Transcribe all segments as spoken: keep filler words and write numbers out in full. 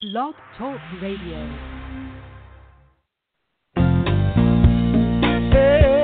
Blog Talk Radio. Hey,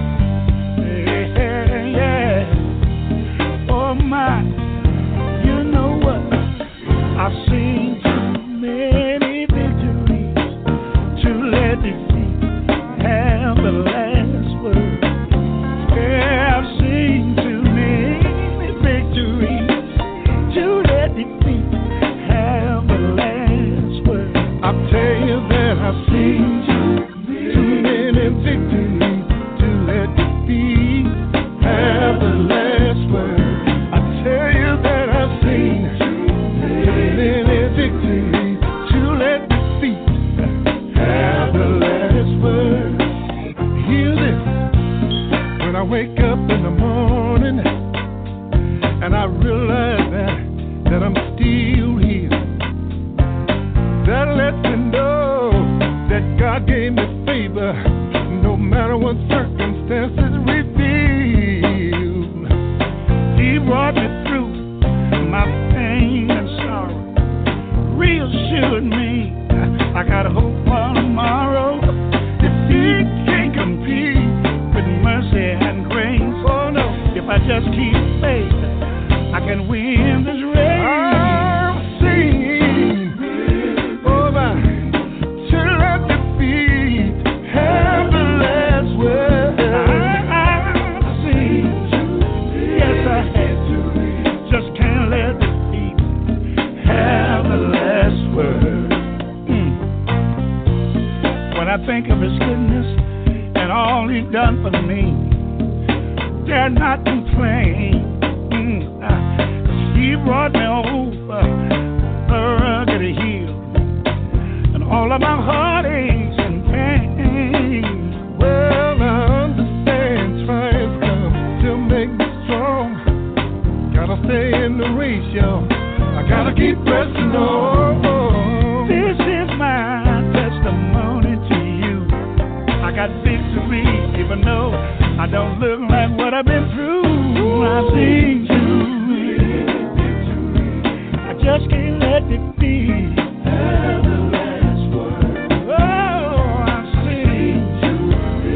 hey, hey, yeah. Oh my, you know what? I've seen too many victories to let defeat have the last word. Yeah, I've seen too many victories to let defeat have the last word. I'll tell you that I've seen too many victories to let defeat have the last word. I tell you that I've seen too many victories to let defeat have the last word. Hear this. When I wake up in the morning and I realize that that I'm still here, that lets me know that God gave me favor, no matter what circumstances reveal. He brought me through my pain and sorrow, reassured me I got hope for tomorrow. Defeat can't compete with mercy and grace. Oh no, if I just keep faith, I can win this race. I've seen over to let defeat have the last word. I've seen, yes I had to, just can't let defeat have the last word. Mm. When I think of His goodness and all He's done for me, dare not complain. Mm. Ah, 'cause He brought me over the rugged hill and all of my heartaches and pains. Well, I understand trials come to make me strong. Gotta stay in the race, y'all. I gotta keep pressing on. This is my testimony to you. I got victory, even though I don't look like what I've been through. I've seen you. I just can't let it be. Have the last word. Oh, I've seen you.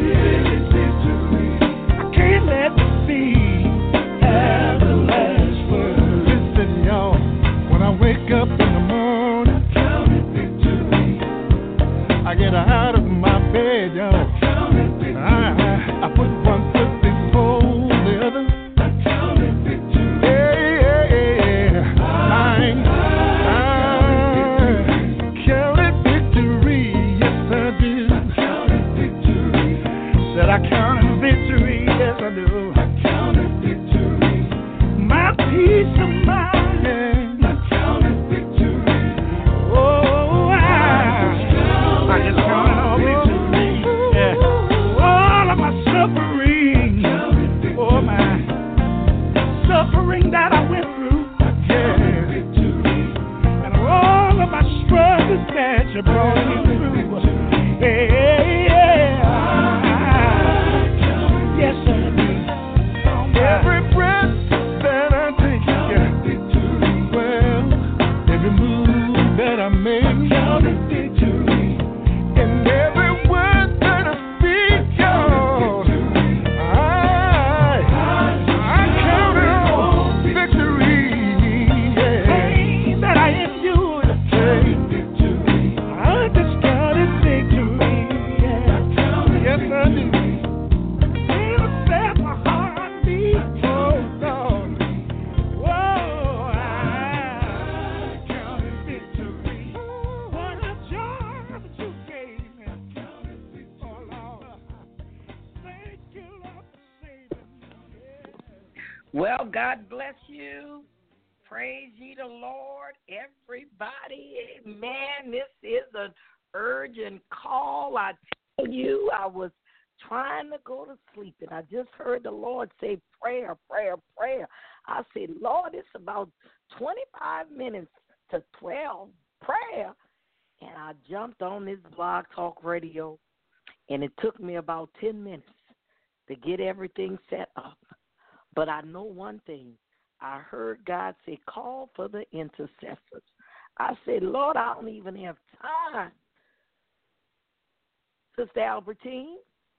I can't let it be. Have the last word. Listen, y'all. When I wake up in the morning, I count it victory. I get out of my bed, y'all. I count it victory. I, I put one foot before the other. I count it victory. Yeah, yeah, yeah. I, I count it victory. Yes, I do. I count it victory. Said I count it victory. Yes, I do. I count it victory. My peace of mind. Yeah. I count it victory. Oh, I, I just count it all victory. Yeah. All of my suffering. Oh, my suffering that I went through. Yeah. And all of my struggles that you brought me through. Yeah, yeah. Yes, I do. Every breath that I take, yeah. Well, every move that I make, and every word that I speak, y'all, I, I count it all victory. Yeah. Pain that I endured, I just counted victory. Yeah. Yes, I do. Feel that my heart beats. Oh, Lord. Whoa, I counted victory. What a joy that you gave me. Oh, Lord. Thank you, Lord, for saving me. Yeah. Well, God bless you. Praise ye the Lord, everybody. Amen. This is an urgent call. I tell you, I was trying to go to sleep, and I just heard the Lord say prayer, prayer, prayer. I said, Lord, it's about twenty-five minutes to twelve, prayer. And I jumped on this Blog Talk Radio, and it took me about ten minutes to get everything set up. But I know one thing. I heard God say, call for the intercessors. I said, Lord, I don't even have time, Sister Albertine,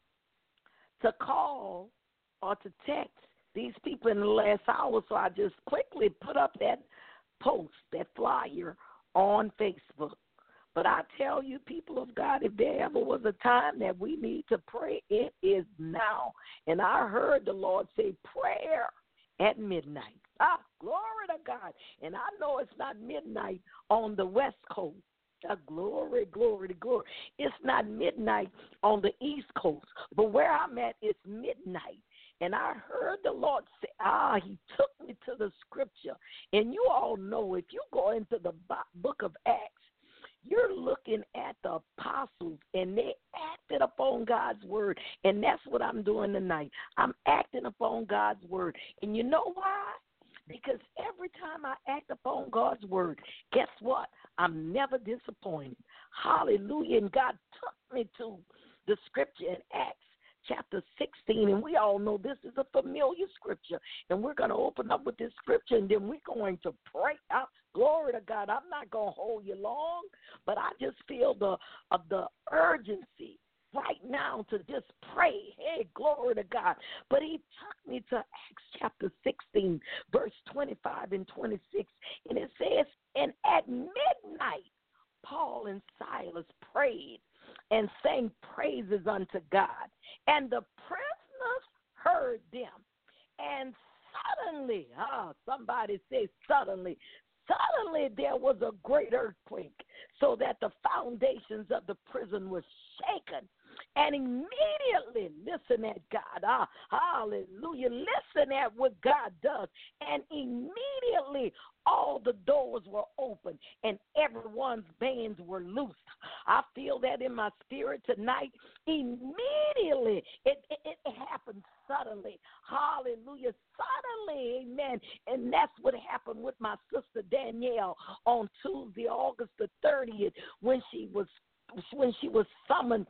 to call or to text these people in the last hour. So I just quickly put up that post, that flyer on Facebook. But I tell you, people of God, if there ever was a time that we need to pray, it is now. And I heard the Lord say prayer at midnight. Ah, glory to God. And I know it's not midnight on the West Coast. Ah, glory, glory to glory. It's not midnight on the East Coast. But where I'm at, it's midnight. And I heard the Lord say, ah, he took me to the scripture. And you all know, if you go into the book of Acts, you're looking at the apostles, and they acted upon God's word, and that's what I'm doing tonight. I'm acting upon God's word. And you know why? Because every time I act upon God's word, guess what? I'm never disappointed. Hallelujah. And God took me to the scripture in Acts chapter sixteen, and we all know this is a familiar scripture, and we're going to open up with this scripture, and then we're going to pray out. Glory to God. I'm not going to hold you long, but I just feel the of the urgency right now to just pray. Hey, glory to God. But he took me to Acts chapter sixteen, verse twenty-five and twenty-six, and it says, and at midnight, Paul and Silas prayed and sang praises unto God. And the prisoners heard them. And suddenly, ah, somebody say suddenly, suddenly there was a great earthquake, so that the foundations of the prison were shaken. And immediately, listen at God. Ah, hallelujah. Listen at what God does. And immediately, all the doors were open and everyone's bands were loosed. I feel that in my spirit tonight. Immediately, it, it, it happened suddenly. Hallelujah. Suddenly, amen. And that's what happened with my sister Danielle on Tuesday, August the thirtieth, when she was when she was summoned,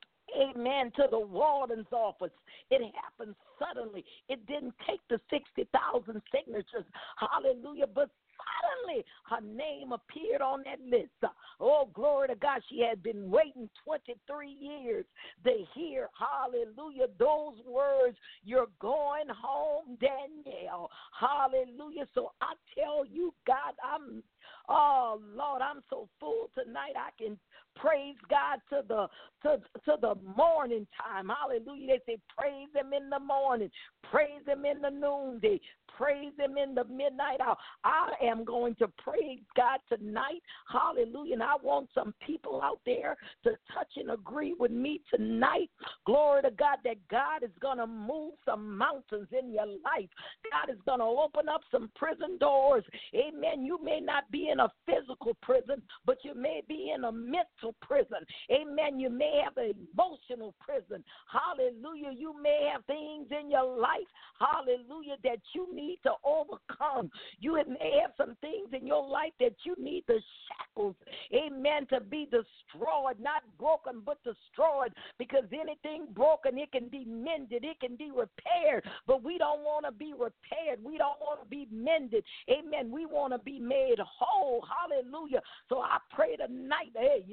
amen, to the warden's office. It happened suddenly. It didn't take the sixty thousand signatures. Hallelujah. But suddenly her name appeared on that list. Oh, glory to God. She had been waiting twenty-three years to hear, hallelujah, those words, you're going home, Danielle. Hallelujah. So I tell you, God, I'm, oh, Lord, I'm so full tonight. I can praise God to the to, to the morning time. Hallelujah. They say praise him in the morning, praise him in the noonday, praise him in the midnight hour. I am going to praise God tonight. Hallelujah. And I want some people out there to touch and agree with me tonight. Glory to God, that God is going to move some mountains in your life. God is going to open up some prison doors. Amen. You may not be in a physical prison, but you may be in a mental prison. Amen. You may have an emotional prison. Hallelujah. You may have things in your life, hallelujah, that you need to overcome. You may have some things in your life that you need the shackles, amen, to be destroyed, not broken, but destroyed, because anything broken, it can be mended, it can be repaired, but we don't want to be repaired. We don't want to be mended. Amen. We want to be made whole. Hallelujah. So I pray tonight, hey,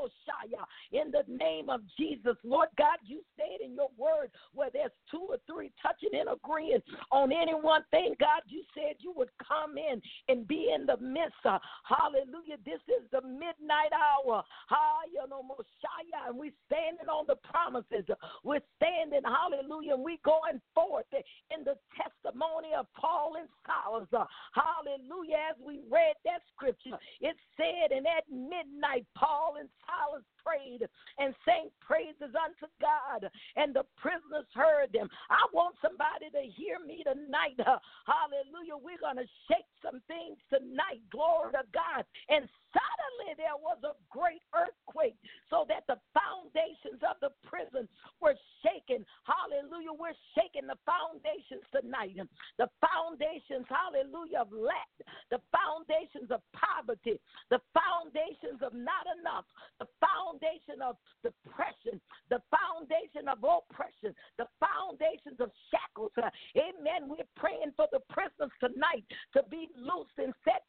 in the name of Jesus, Lord God, you said in your word where there's two or three touching and agreeing on any one thing, God, you said you would come in and be in the midst. Uh, hallelujah. This is the midnight hour. And we're standing on the promises. We're standing, hallelujah, and we're going forth in the testimony of Paul and Silas. Uh, hallelujah. As we read that scripture, it said, and at midnight, Paul and Silas prayed and sang praises unto God, and the prisoners heard them. I want somebody to hear me tonight. Uh, hallelujah. We're going to shake some things tonight. Glory to God. And suddenly there was a great earthquake, so that the foundations of the prison were shaken. Hallelujah. We're shaking the foundations tonight. The foundations, hallelujah, of lack, the foundations of poverty, the foundations of not enough, the foundation of depression, the foundation of oppression, the foundations of shackles. Uh, amen. We're praying for the prisoners tonight to be loosed and set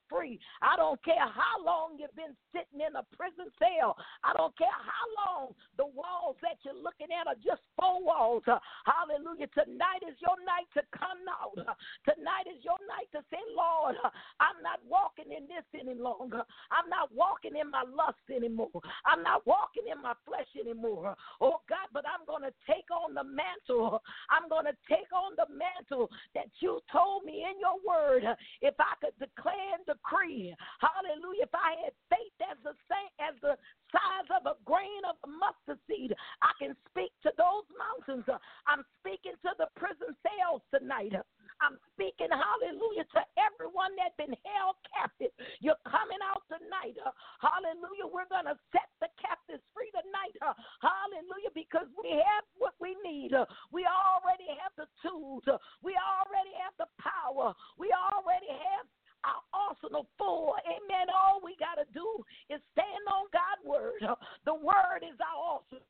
free. I don't care how long you've been sitting in a prison cell. I don't care how long the walls that you're looking at are just four walls. Uh, hallelujah. Tonight is your night to come out. Uh, tonight is your night to say, Lord, uh, I'm not walking in this any longer. I'm not walking in my lust anymore. I'm not walking in my flesh anymore. Oh, God, but I'm going to take on the mantle. I'm going to take on the mantle that you told me in your word. If I could declare and decree, hallelujah, if I had faith as the same as the size of a grain of mustard seed, I can speak to those mountains. I'm speaking to the prison cells tonight. I'm speaking, hallelujah, to everyone that's been held captive. You're coming out tonight. Hallelujah. We're going to set the captives free tonight. Hallelujah, because we have what we need. We already have the tools. We already have the power. We already have our arsenal full. Amen. All we got to do is stand on God's word. The word is our arsenal.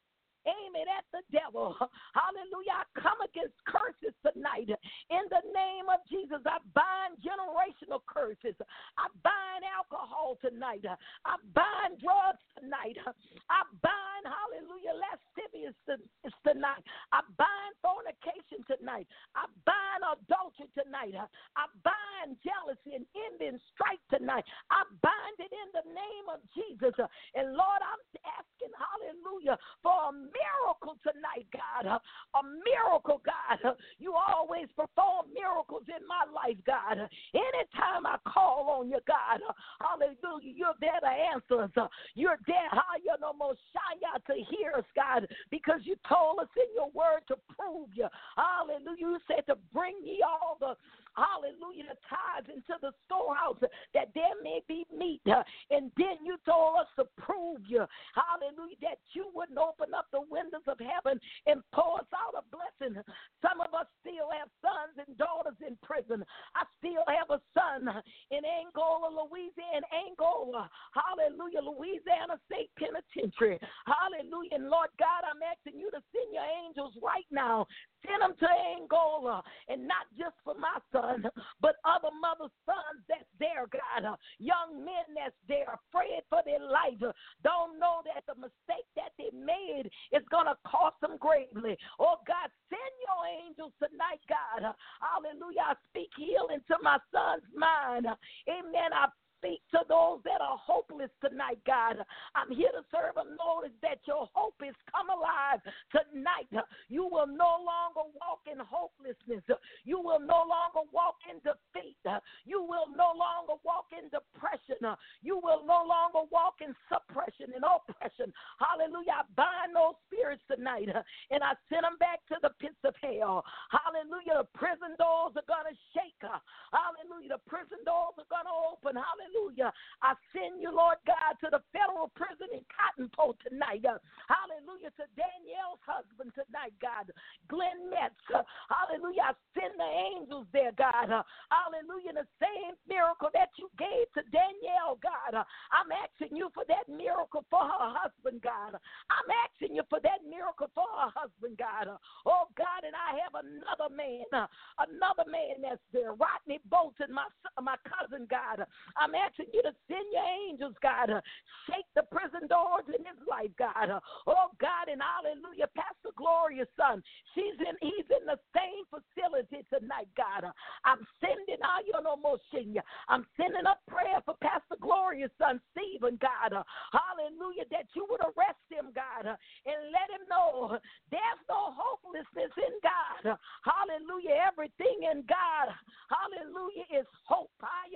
Aim it at the devil. Hallelujah. I come against curses tonight. In the name of Jesus, I bind generational curses. I bind alcohol tonight. I bind drugs tonight. I bind, hallelujah, lasciviousness tonight. I bind fornication tonight. I bind adultery tonight. I bind jealousy and envy and strife tonight. I bind it in the name of Jesus. And Lord, I'm asking, hallelujah, for a miracle tonight, God. A miracle, God. You always perform miracles in my life, God. Anytime I call on you, God, hallelujah, you're there to answer us. You're there, hallelujah, no more shy to hear us, God, because you told us in your word to prove you. Hallelujah. You said to bring ye all the hallelujah, the tithes into the storehouse that there may be meat. And then you told us to prove you, hallelujah, that you wouldn't open up the windows of heaven and pour us out a blessing. Some of us still have sons and daughters in prison. I still have a son in Angola, Louisiana, Angola, hallelujah, Louisiana State Penitentiary. Hallelujah. And Lord God, I'm asking you to send your angels right now. Send them to Angola, and not just for my son, but other mothers' sons that's there, God. Young men that's there, afraid for their life, don't know that the mistake that they made is going to cost them greatly. Oh, God, send your angels tonight, God. Hallelujah. I speak healing to my son's mind. Amen. I speak to those that are hopeless tonight, God. I'm here to serve a notice that your hope is come alive tonight. You will no longer walk in hopelessness. You will no longer walk in defeat. You will no longer walk in depression. You will no longer walk in suppression and oppression. Hallelujah. I bind those spirits tonight, and I send them back to the pits of hell. Hallelujah. The prison doors are going to shake. Hallelujah. The prison doors are going to open. Hallelujah. Hallelujah. I send you, Lord God, to the federal prison in Cotton Pot tonight. Uh, hallelujah. To Danielle's husband tonight, God. Glenn Metz. Uh, hallelujah. I send the angels there, God. Uh, hallelujah. The same miracle that you gave to Danielle, God. Uh, I'm asking you for that miracle for her husband, God. I'm asking you for that miracle for her husband, God. Uh, oh, God, and I have another man, uh, another man that's there, Rodney Bolton, my, my cousin, God. I'm asking you to send your angels, God. Uh, shake the prison doors in his life, God. Uh, oh, God, and hallelujah, Pastor Gloria's son. She's in, he's in the same facility tonight, God. Uh, I'm sending out your no more senior. I'm sending up prayer for Pastor Gloria's son, Stephen, God. Uh, hallelujah, that you would arrest him, God, uh, and let him know there's no hopelessness in God. Uh, hallelujah, everything in God, hallelujah, is hope.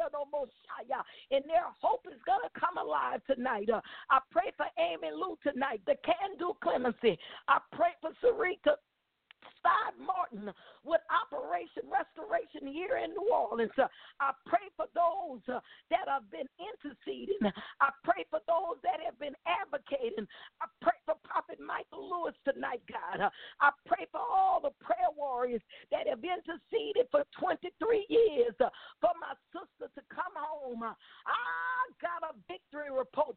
And their hope is going to come alive tonight. Uh, I pray for Amy Lou tonight, the Can-Do Clemency. I pray for Sarita Todd Martin with Operation Restoration here in New Orleans. Uh, I pray for those uh, that have been interceding. I pray for those that have been advocating. I pray for Prophet Michael Lewis tonight, God. Uh, I pray for all the prayer warriors that have interceded for twenty-three years uh, for my sister to come home. Uh, I got a victory report tonight.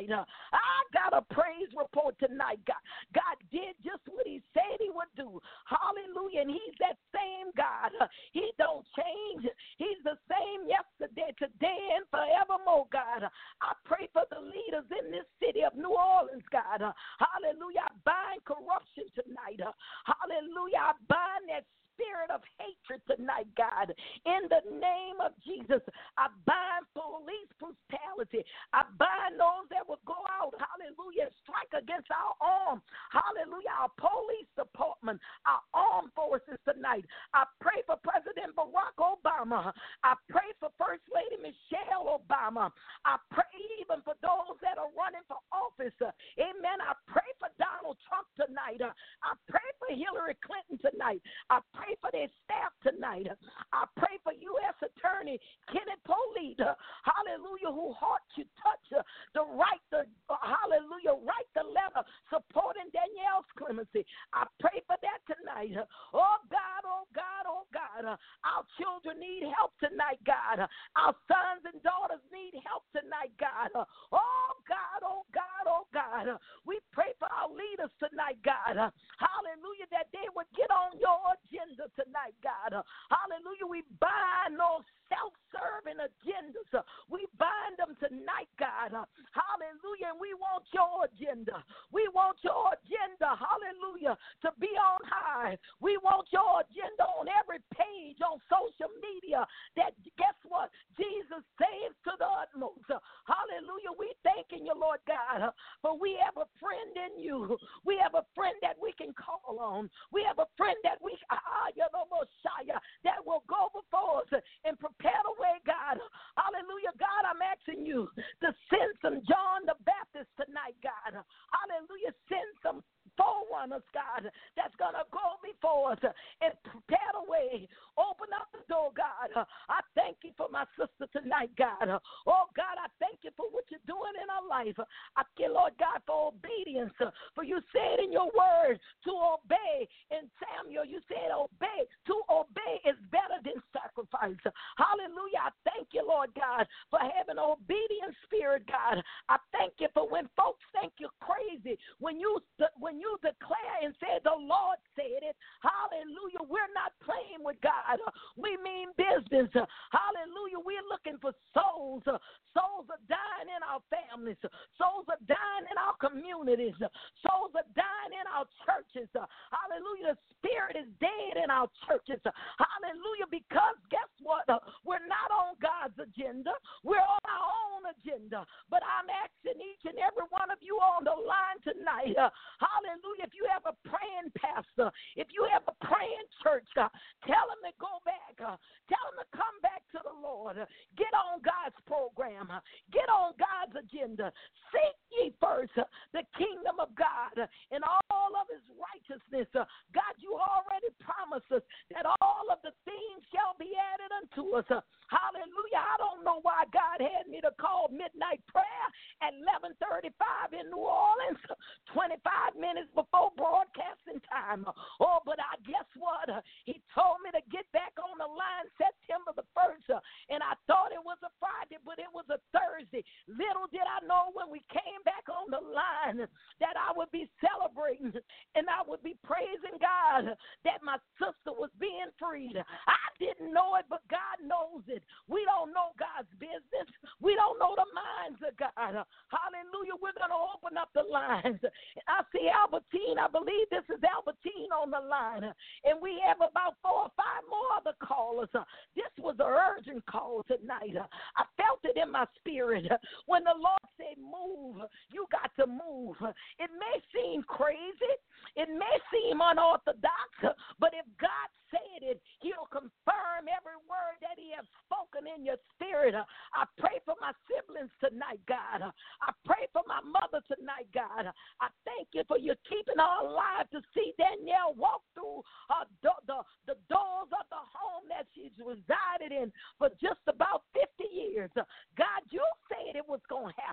tonight. Uh, I got a praise report tonight. God, God did just what he said he would do. Hallelujah. And he's that same God. Uh, he don't change. He's the same yesterday, today, and forevermore, God. Uh, I pray for the leaders in this city of New Orleans, God. Uh, hallelujah. I bind corruption tonight. Uh, hallelujah. I bind that spirit of hatred tonight, God. In the name of Jesus, I bind police brutality. I bind those that will go out, hallelujah, strike against our arm, hallelujah, our police department, our armed forces tonight. I pray for President Barack Obama. I pray for First Lady Michelle Obama. I pray even for those that are running for office. Amen. I pray for Donald Trump tonight. I pray for Hillary Clinton tonight. I pray for their staff tonight. I pray for U S Attorney Kenneth Polite, hallelujah, who heart you touch uh, the right, the uh, hallelujah, write the letter supporting Danielle's clemency. I pray for that tonight. Oh God, oh God, oh God, uh, our children need help tonight, God. Uh, our sons and daughters need help tonight, God. Uh, oh God, oh God, oh God, uh, we pray for our leaders tonight, God. Uh, hallelujah, that they would get on your agenda tonight, God. Uh, hallelujah, we bind those self-serving agendas. Uh, we bind them tonight, God. Uh, hallelujah, and we want your agenda. We want your agenda, hallelujah, to be on high. We want your agenda on every page on social media that, guess what, Jesus saves to the utmost. Uh, hallelujah, we thanking you, Lord God, uh, for we have a friend in you. We have a friend that we can call on. We have a friend that we, ah, you know, Messiah, that will go before us and prepare the way, God. Hallelujah, God, I'm asking you to send some John the Baptist tonight, God. Hallelujah, send some forerunners, God, that's going to go before us and prepare the way. Open up the door, God. I thank you for my sister tonight, God. Oh, God, I thank you for what you're doing in her life. I thank you, Lord God, for obedience. For you said in your word to obey. In Samuel, you said obey. To obey is better than sacrifice. Hallelujah. I thank you, Lord God, for having an obedient spirit, God. I thank you for when folks think you're crazy, when you when you declare and say the Lord said it. Hallelujah. We're not playing with God. We mean business. Hallelujah. We're looking for souls. Souls are dying in our families. Souls are dying in our communities. Souls are dying in our churches. Hallelujah. The spirit is dead in our churches. Hallelujah. Because guess what? We're not on God's agenda. We're on our own agenda. But I'm asking each and every one of you on the line tonight. Hallelujah. If you have a praying pastor, if you have a praying church, uh, tell them to go back. Uh, tell them to come back to the Lord. Uh, get on God's program. Uh, get on God's agenda. Seek ye first uh, the kingdom of God uh, and all of his righteousness. Uh, God, you already promised us that all of the things shall be added unto us. Uh, hallelujah. I don't know why God had me to call midnight prayer at eleven thirty-five in New Orleans, twenty-five minutes before broadcasting time. Oh, but I guess what? He told me to get back on the line September the first, and I thought it was a Friday, but it was a Thursday. Little did I know when we came back on the line that I would be celebrating and I would be praising God that my sister was being freed. I didn't know it, but God knows it. We don't know God's business. We don't know the minds of God. Hallelujah. We're going to open up the lines. I see Albertine. I believe this is Albertine on the line. And we have about four or five more other callers. This was an urgent call tonight. I felt it in my spirit. When the Lord said move, you got to move. It may seem crazy. It may seem unorthodox. But if God said it, he'll confirm every word that he has spoken in your spirit. I pray for my siblings tonight, God. I pray for my mother tonight, God. I thank you for you keeping her alive to see Danielle walk through her do- the, the doors of the home that she's resided in for just about fifty years. God, you said it was going to happen.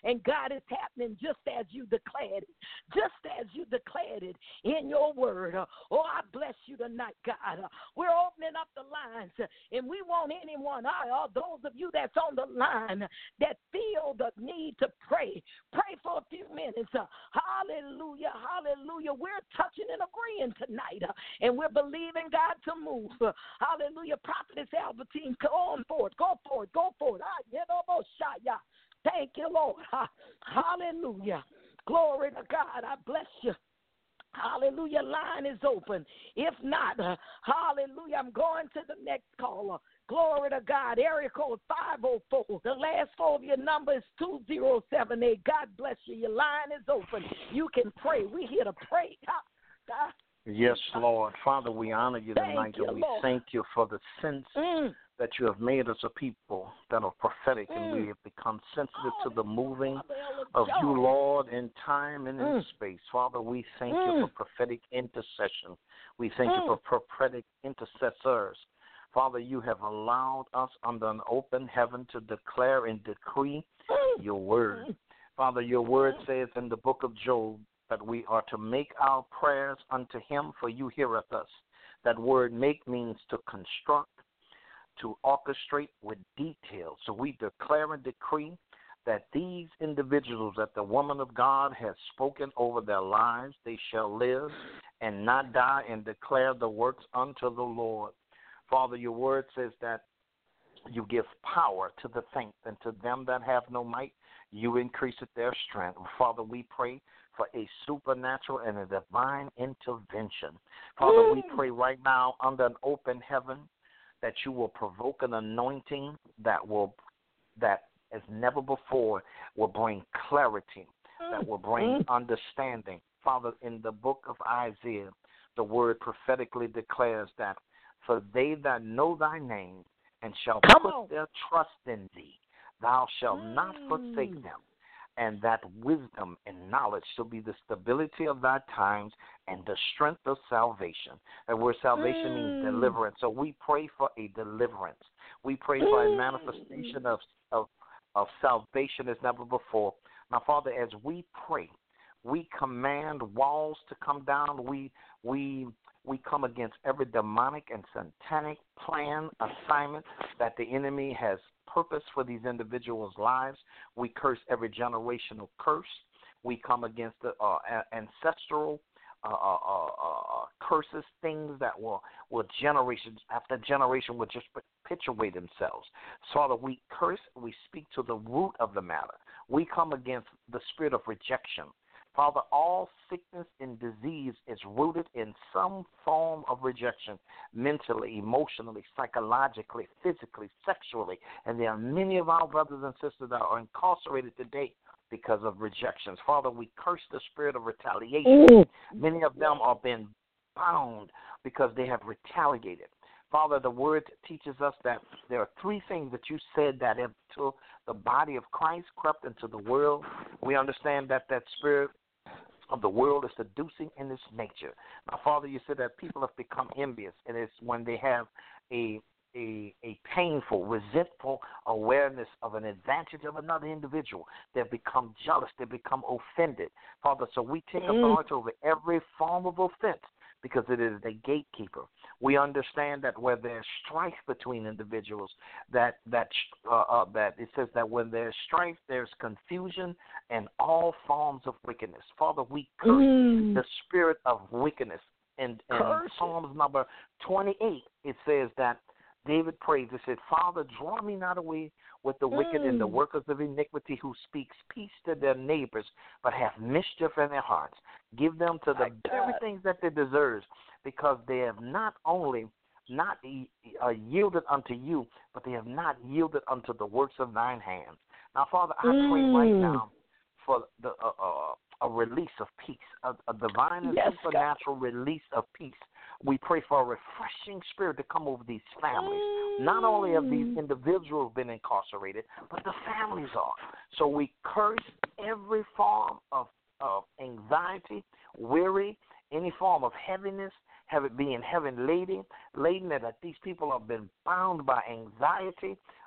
And God, is happening just as you declared it, just as you declared it in your word. Oh, I bless you tonight, God. We're opening up the lines, and we want anyone, uh, those of you that's on the line that feel the need to pray, pray for a few minutes. Uh, hallelujah, hallelujah. We're touching and agreeing tonight, uh, and we're believing God to move. Uh, hallelujah. Prophetess Albertine, go on forward, go forward, go forward. Ah, yeah, almost shot ya. Thank you, Lord. Uh, hallelujah. Glory to God. I bless you. Hallelujah. Line is open. If not, uh, hallelujah, I'm going to the next caller. Glory to God. Area code five oh four. The last four of your number is two zero seven eight. God bless you. Your line is open. You can pray. We're here to pray. God. Yes, Lord. Father, we honor you tonight, Thank you, and we Lord. thank you for the sense Mm. that you have made us a people that are prophetic, Mm. and we have become sensitive to the moving Father, of you, John. Lord, in time and in Mm. space. Father, we thank Mm. you for prophetic intercession. We thank Mm. you for prophetic intercessors. Father, you have allowed us under an open heaven to declare and decree Mm. your word. Mm. Father, your word says in the book of Job that we are to make our prayers unto him, for you heareth us. That word make means to construct, to orchestrate with detail. So we declare and decree that these individuals that the woman of God has spoken over their lives, they shall live and not die, and declare the works unto the Lord. Father, your word says that you give power to the faint, and to them that have no might, you increase their strength. Father, we pray for a supernatural and a divine intervention. Father, we pray right now under an open heaven that you will provoke an anointing that will, that as never before, will bring clarity, that will bring understanding. Father, in the book of Isaiah, the word prophetically declares that for they that know thy name and shall Come put on. their trust in thee, thou shalt Mm. not forsake them. And that wisdom and knowledge shall be the stability of thy times and the strength of salvation. And where salvation Mm. means deliverance. So we pray for a deliverance. We pray for a manifestation of, of, of salvation as never before. Now, Father, as we pray, we command walls to come down. We we we come against every demonic and satanic plan, assignment that the enemy has purpose for these individuals' lives. We curse every generational curse. We come against the uh, ancestral uh, uh, uh, uh, curses, things that will, will generations after generation will just perpetuate themselves. So, Father, we curse, we speak to the root of the matter. We come against the spirit of rejection. Father, all sickness and disease is rooted in some form of rejection, mentally, emotionally, psychologically, physically, sexually. And there are many of our brothers and sisters that are incarcerated today because of rejections. Father, we curse the spirit of retaliation. Mm. Many of them are being bound because they have retaliated. Father, the word teaches us that there are three things that you said that until the body of Christ crept into the world. We understand that that spirit of the world is seducing in its nature. Now, Father, you said that people have become envious, and it's when they have a a, a painful, resentful awareness of an advantage of another individual. They become jealous. They become offended. Father, so we take authority over every form of offense because it is the gatekeeper. We understand that where there's strife between individuals, that that uh, uh, that it says that when there's strife, there's confusion and all forms of wickedness. Father, we curse mm. the spirit of wickedness. And in Psalms number twenty-eight, it says that David prays, it said, Father, draw me not away with the wicked mm. and the workers of iniquity who speaks peace to their neighbors, but have mischief in their hearts. Give them to the very things that they deserve, because they have not only not uh, yielded unto you, but they have not yielded unto the works of thine hands. Now, Father, I mm. pray right now for the uh, uh, a release of peace, a, a divine and yes, supernatural God. release of peace. We pray for a refreshing spirit to come over these families. Mm. Not only have these individuals been incarcerated, but the families are. So we curse every form of, of anxiety, worry, any form of heaviness, have it being heaven laden, laden that these people have been bound by anxiety,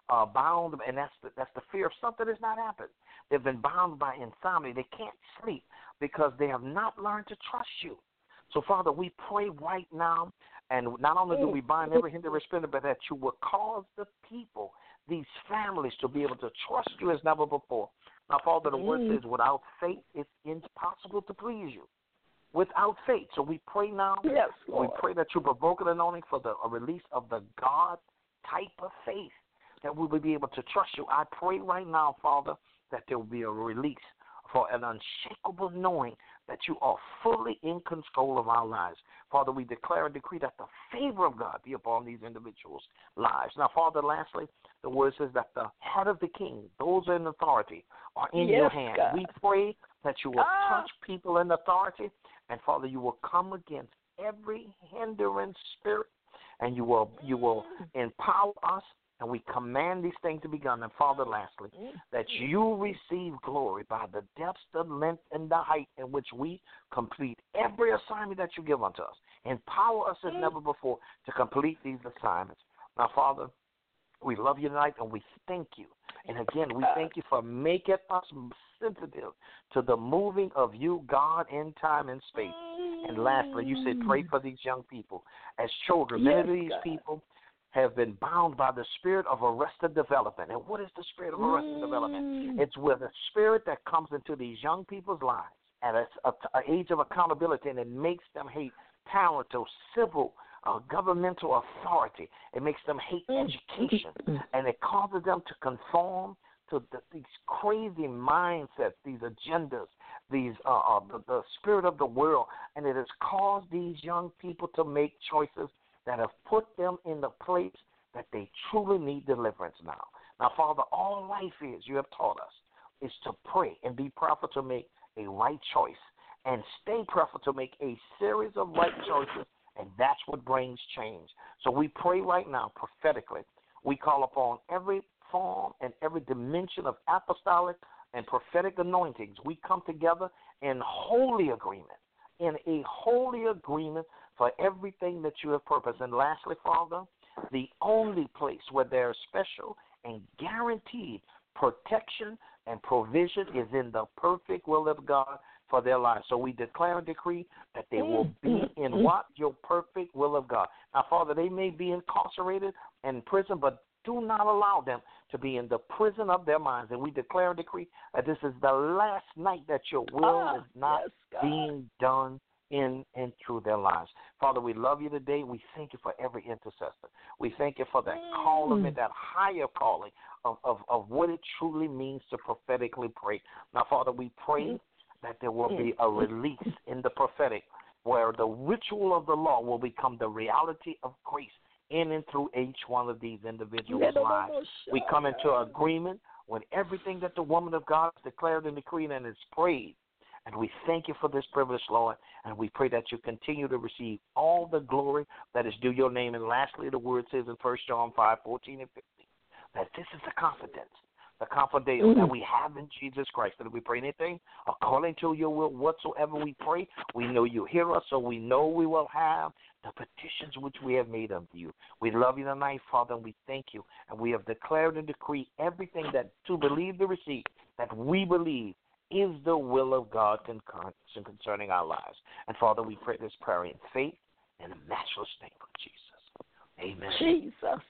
uh, bound, and that's the, that's the fear of something that's not happened. They've been bound by insomnia. They can't sleep because they have not learned to trust you. So, Father, we pray right now, and not only do we bind every hindering spirit, but that you will cause the people, these families, to be able to trust you as never before. Now, Father, the word says, without faith, it's impossible to please you. Without faith. So we pray now. Yes, Lord. We pray that you provoke an anointing for the a release of the God type of faith, that we will be able to trust you. I pray right now, Father, that there will be a release for an unshakable knowing that you are fully in control of our lives. Father, we declare and decree that the favor of God be upon these individuals' lives. Now, Father, lastly, the word says that the heart of the king, those in authority, are in yes, your hand. God. We pray that you will ah. touch people in authority, and, Father, you will come against every hindering spirit, and you will you will empower us. And we command these things to be done. And, Father, lastly, that you receive glory by the depths, the length, and the height in which we complete every assignment that you give unto us. Empower us as never before to complete these assignments. Now, Father, we love you tonight, and we thank you. And, again, we thank you for making us sensitive to the moving of you, God, in time and space. And, lastly, you said pray for these young people. As children, yes, many of these God. people have been bound by the spirit of arrested development. And what is the spirit of arrested mm. development? It's where the spirit that comes into these young people's lives at an age of accountability, and it makes them hate parental, civil, uh, governmental authority. It makes them hate mm. education, and it causes them to conform to the, these crazy mindsets, these agendas, these uh, uh, the, the spirit of the world, and it has caused these young people to make choices that have put them in the place that they truly need deliverance now. Now, Father, all life is, you have taught us, is to pray and be prayerful to make a right choice, and stay prayerful to make a series of right choices, and that's what brings change. So we pray right now prophetically. We call upon every form and every dimension of apostolic and prophetic anointings. We come together in holy agreement, in a holy agreement for everything that you have purposed. And lastly, Father, the only place where there is special and guaranteed protection and provision is in the perfect will of God for their lives. So we declare and decree that they will be in what? Your perfect will of God. Now, Father, they may be incarcerated and in prison, but do not allow them to be in the prison of their minds. And we declare and decree that this is the last night that your will ah, is not yes, being done in and through their lives. Father, we love you today. We thank you for every intercessor. We thank you for that mm. calling, that higher calling of, of, of what it truly means to prophetically pray. Now, Father, we pray mm. that there will be a release in the prophetic where the ritual of the law will become the reality of grace in and through each one of these individuals' lives. We come into agreement with everything that the woman of God has declared and decreed and is prayed. And we thank you for this privilege, Lord, and we pray that you continue to receive all the glory that is due your name. And lastly, the word says in First John five, fourteen and fifteen, that this is the confidence, the confidence mm-hmm. that we have in Jesus Christ, that if we pray anything according to your will, whatsoever we pray, we know you hear us, so we know we will have the petitions which we have made unto you. We love you tonight, Father, and we thank you. And we have declared and decreed everything that to believe to receive, that we believe is the will of God concerning our lives. And, Father, we pray this prayer in faith in the matchless name of Jesus. Amen. Jesus.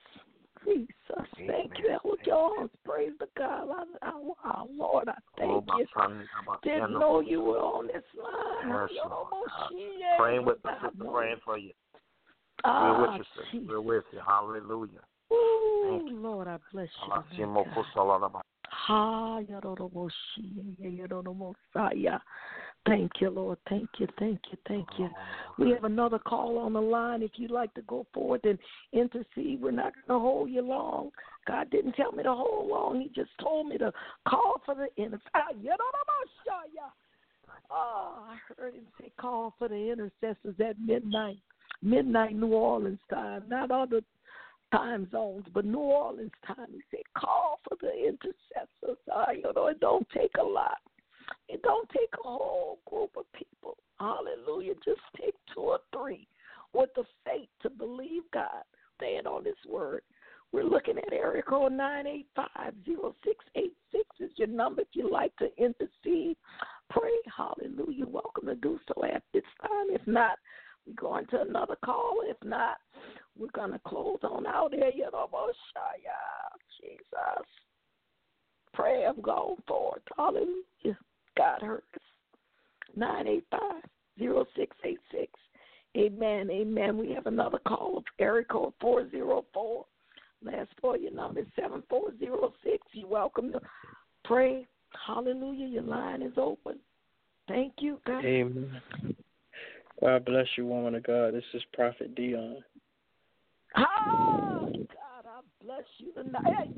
Jesus. Amen. Thank you, Elder. Praise the God. I, I, I, Lord, I thank oh, you. Son, Didn't know you were on this line. Yes, praying with the sister, praying for you. Ah, We're with you, sister. We're with you. Hallelujah. Ooh, Lord, I bless you. Thank you, Lord. Thank you, thank you, thank you. We have another call on the line. If you'd like to go forward and intercede, we're not going to hold you long. God didn't tell me to hold long. He just told me to call for the intercessors. Oh, I heard him say call for the intercessors at midnight, midnight New Orleans time, not other time zones, but New Orleans time. He said, call for the intercessors. Uh, you know, it don't take a lot. It don't take a whole group of people. Hallelujah. Just take two or three with the faith to believe God, stand on his word. We're looking at area code nine eight five, zero six eight six is your number if you'd like to intercede. Pray, hallelujah. Welcome to do so at this time. If not, we're going to another call. If not, we're going to close on out here. Jesus. Prayer going forward. Hallelujah. God heard us. nine eight five, zero six eight six. Amen, amen. We have another call of area code four zero four. Last four, your number is seven four zero six. You're welcome to pray. Hallelujah. Your line is open. Thank you, God. Amen. God bless you, woman of God. This is Prophet Dion. Oh, God, I bless you tonight.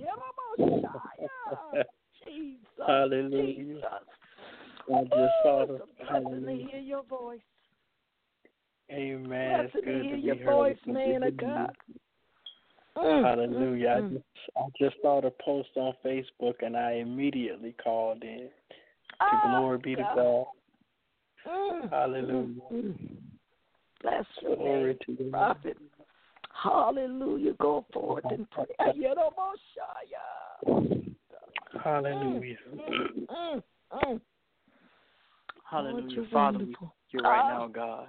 Jesus. Hallelujah. Jesus. I just saw the blessing to hear your voice. Amen. Blessed It's good to hear to be your heard. voice, man of God. Mm, Hallelujah. mm, I mm. just I just saw the post on Facebook and I immediately called in. To Oh, glory be to God. God. Mm, Hallelujah. Mm, mm. Bless your Glory name, to the prophet. Hallelujah. Go forth and pray. Hallelujah. Mm, mm, mm. Hallelujah. Lord, Father, we wonderful. thank you right Ah. now, God.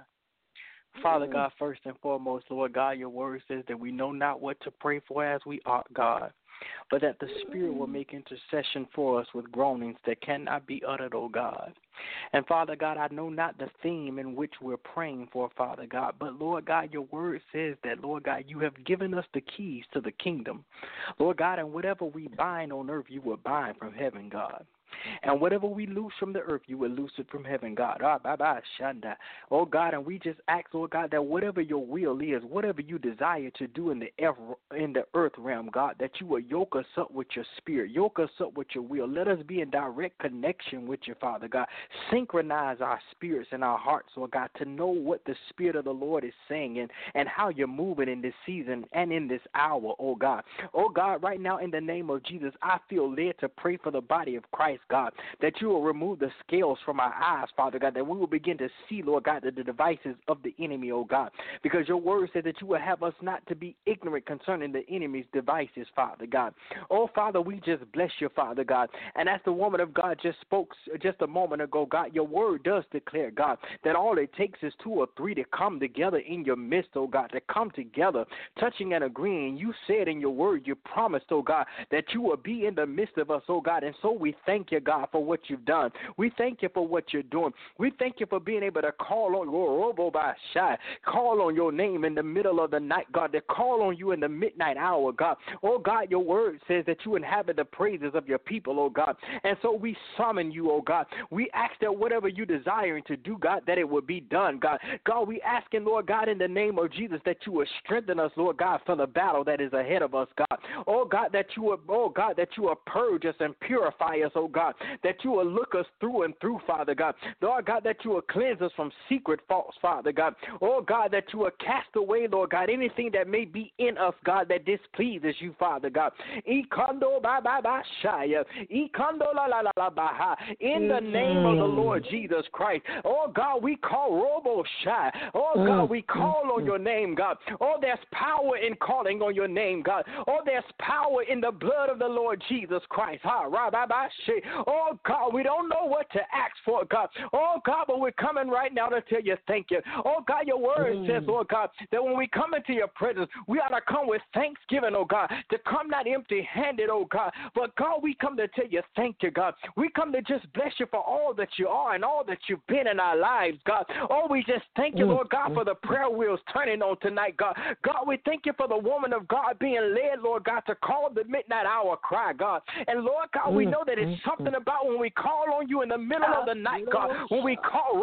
Father Mm. God, first and foremost, Lord God, your word says that we know not what to pray for as we ought, God, but that the Spirit will make intercession for us with groanings that cannot be uttered, O God. And Father God, I know not the theme in which we're praying for, Father God, but Lord God, your word says that, Lord God, you have given us the keys to the kingdom. Lord God, and whatever we bind on earth, you will bind from heaven, God. And whatever we loose from the earth, you will loose it from heaven, God. Ah, bye, bye, shanda. Oh, God, and we just ask, Lord God, that whatever your will is, whatever you desire to do in the earth, in the earth realm, God, that you will yoke us up with your spirit, yoke us up with your will. Let us be in direct connection with you, Father God. Synchronize our spirits and our hearts, Lord God, to know what the Spirit of the Lord is saying and, and how you're moving in this season and in this hour, oh, God. Oh, God, right now, in the name of Jesus, I feel led to pray for the body of Christ, God, that you will remove the scales from our eyes, Father God, that we will begin to see, Lord God, the, the devices of the enemy, oh God, because your word said that you will have us not to be ignorant concerning the enemy's devices, Father God. Oh, Father, we just bless you, Father God, and as the woman of God just spoke just a moment ago, God, your word does declare, God, that all it takes is two or three to come together in your midst, oh God, to come together, touching and agreeing. You said in your word, you promised, oh God, that you will be in the midst of us, oh God, and so we thank you, God, for what you've done. We thank you for what you're doing. We thank you for being able to call on your robo by shy, call on your name in the middle of the night, God, to call on you in the midnight hour, God. Oh, God, your word says that you inhabit the praises of your people, oh God, and so we summon you, oh God. We ask that whatever you desiring to do, God, that it will be done, God. God, we asking, Lord God, in the name of Jesus, that you will strengthen us, Lord God, for the battle that is ahead of us, God. Oh, God, that you will, oh, God, that you will purge us and purify us, oh God, that you will look us through and through, Father God. Lord God, that you will cleanse us from secret faults, Father God. Oh, God, that you will cast away, Lord God, anything that may be in us, God, that displeases you, Father God. Ikondo ba ba ba shaya. Ikondo la la la la ba ha. In the name of the Lord Jesus Christ. Oh, God, we call Robo Shai. Oh, God, we call on your name, God. Oh, there's power in calling on your name, God. Oh, there's power in the blood of the Lord Jesus Christ. Ha, ra, ba, ba, she. Oh, God, we don't know what to ask for, God. Oh, God, but we're coming right now to tell you thank you. Oh, God, your word mm. says, Lord God, that when we come into your presence, we ought to come with thanksgiving, oh, God, to come not empty-handed, oh, God. But, God, we come to tell you thank you, God. We come to just bless you for all that you are and all that you've been in our lives, God. Oh, we just thank you, Lord God, for the prayer wheels turning on tonight, God. God, we thank you for the woman of God being led, Lord God, to call the midnight hour cry, God. And, Lord God, we know that it's something about when we call on you in the middle of the night, God, when we call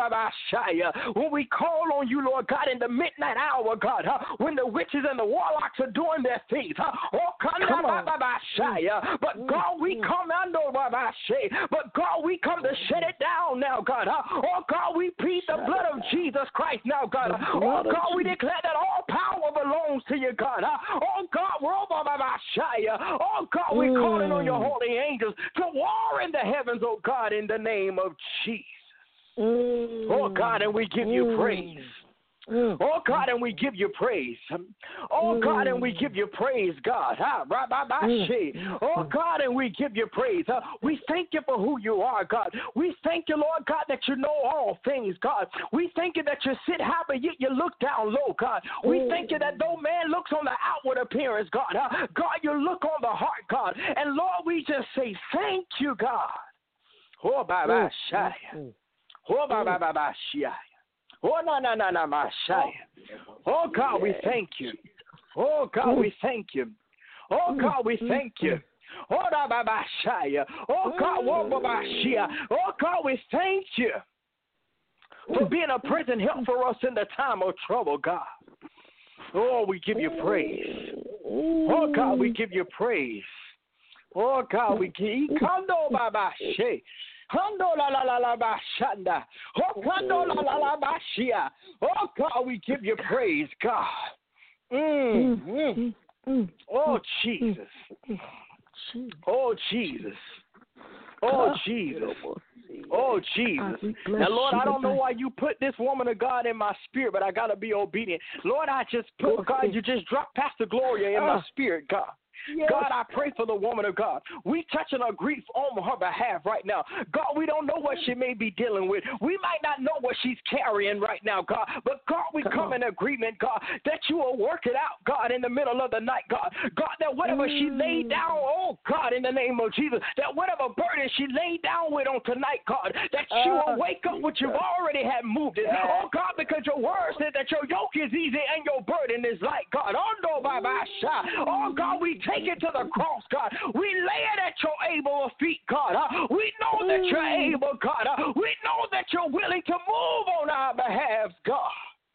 when we call on you, Lord God, in the midnight hour, God, huh? When the witches and the warlocks are doing their things, huh? Oh, come on. But God, we come under, but God, we come to shut it down now, God. Huh? Oh, God, we plead the blood of Jesus Christ now, God. Huh? Oh, God, we declare that all power belongs to you, God. Huh? Oh, God, we're over by Oh, God, we're calling on your holy angels to war in the heavens, oh, God, in the name of Jesus. Mm. Oh, God, and we give you praise. Mm. Oh, God, and we give you praise. Oh, God, and we give you praise, God. Mm. Oh, God, and we give you praise. Uh, we thank you for who you are, God. We thank you, Lord God, that you know all things, God. We thank you that you sit high, but yet you look down low, God. We thank you that though man looks on the outward appearance, God, uh, God, you look on the heart, God. And, Lord, we just say thank you, God. Oh, bye-bye, shy. Oh, bye-bye, bye-bye, shy. Oh, no, no, no, no, my shy. Oh, God, we thank you. Oh, God, we thank you. Oh, God, we thank you. Oh, da, ba, ba, shy. Oh, God, oh, ba, ba, shia. Oh, God, we thank you for being a present help for us in the time of trouble, God. Oh, we give you praise. Oh, God, we give you praise. Oh, God, we give you praise. Hondo la la la la ba shanda. Oh, Hondo la la la ba shia. Oh, God, we give you praise, God. Mm, mm. Oh, Jesus. Oh, Jesus. Oh, Jesus. Oh, Jesus. Now, Lord, I don't know why you put this woman of God in my spirit, but I got to be obedient. Lord, I just put, God, you just dropped Pastor Gloria in my spirit, God. Yes. God, I pray for the woman of God. We touching her grief on her behalf right now. God, we don't know what she may be dealing with. We might not know what she's carrying right now, God. But God, we come, come in agreement, God, that you will work it out, God, in the middle of the night, God. God, that whatever mm. she laid down, oh God, in the name of Jesus, that whatever burden she laid down with on tonight, God, that she uh, will wake up what you've already had moved it. Yeah. Oh God, because your word said that your yoke is easy and your burden is light, God. Oh no, bye bye, oh God, we take it to the cross, God. We lay it at your able feet, God. Uh, we know that you're able, God. Uh, we know that you're willing to move on our behalf, God.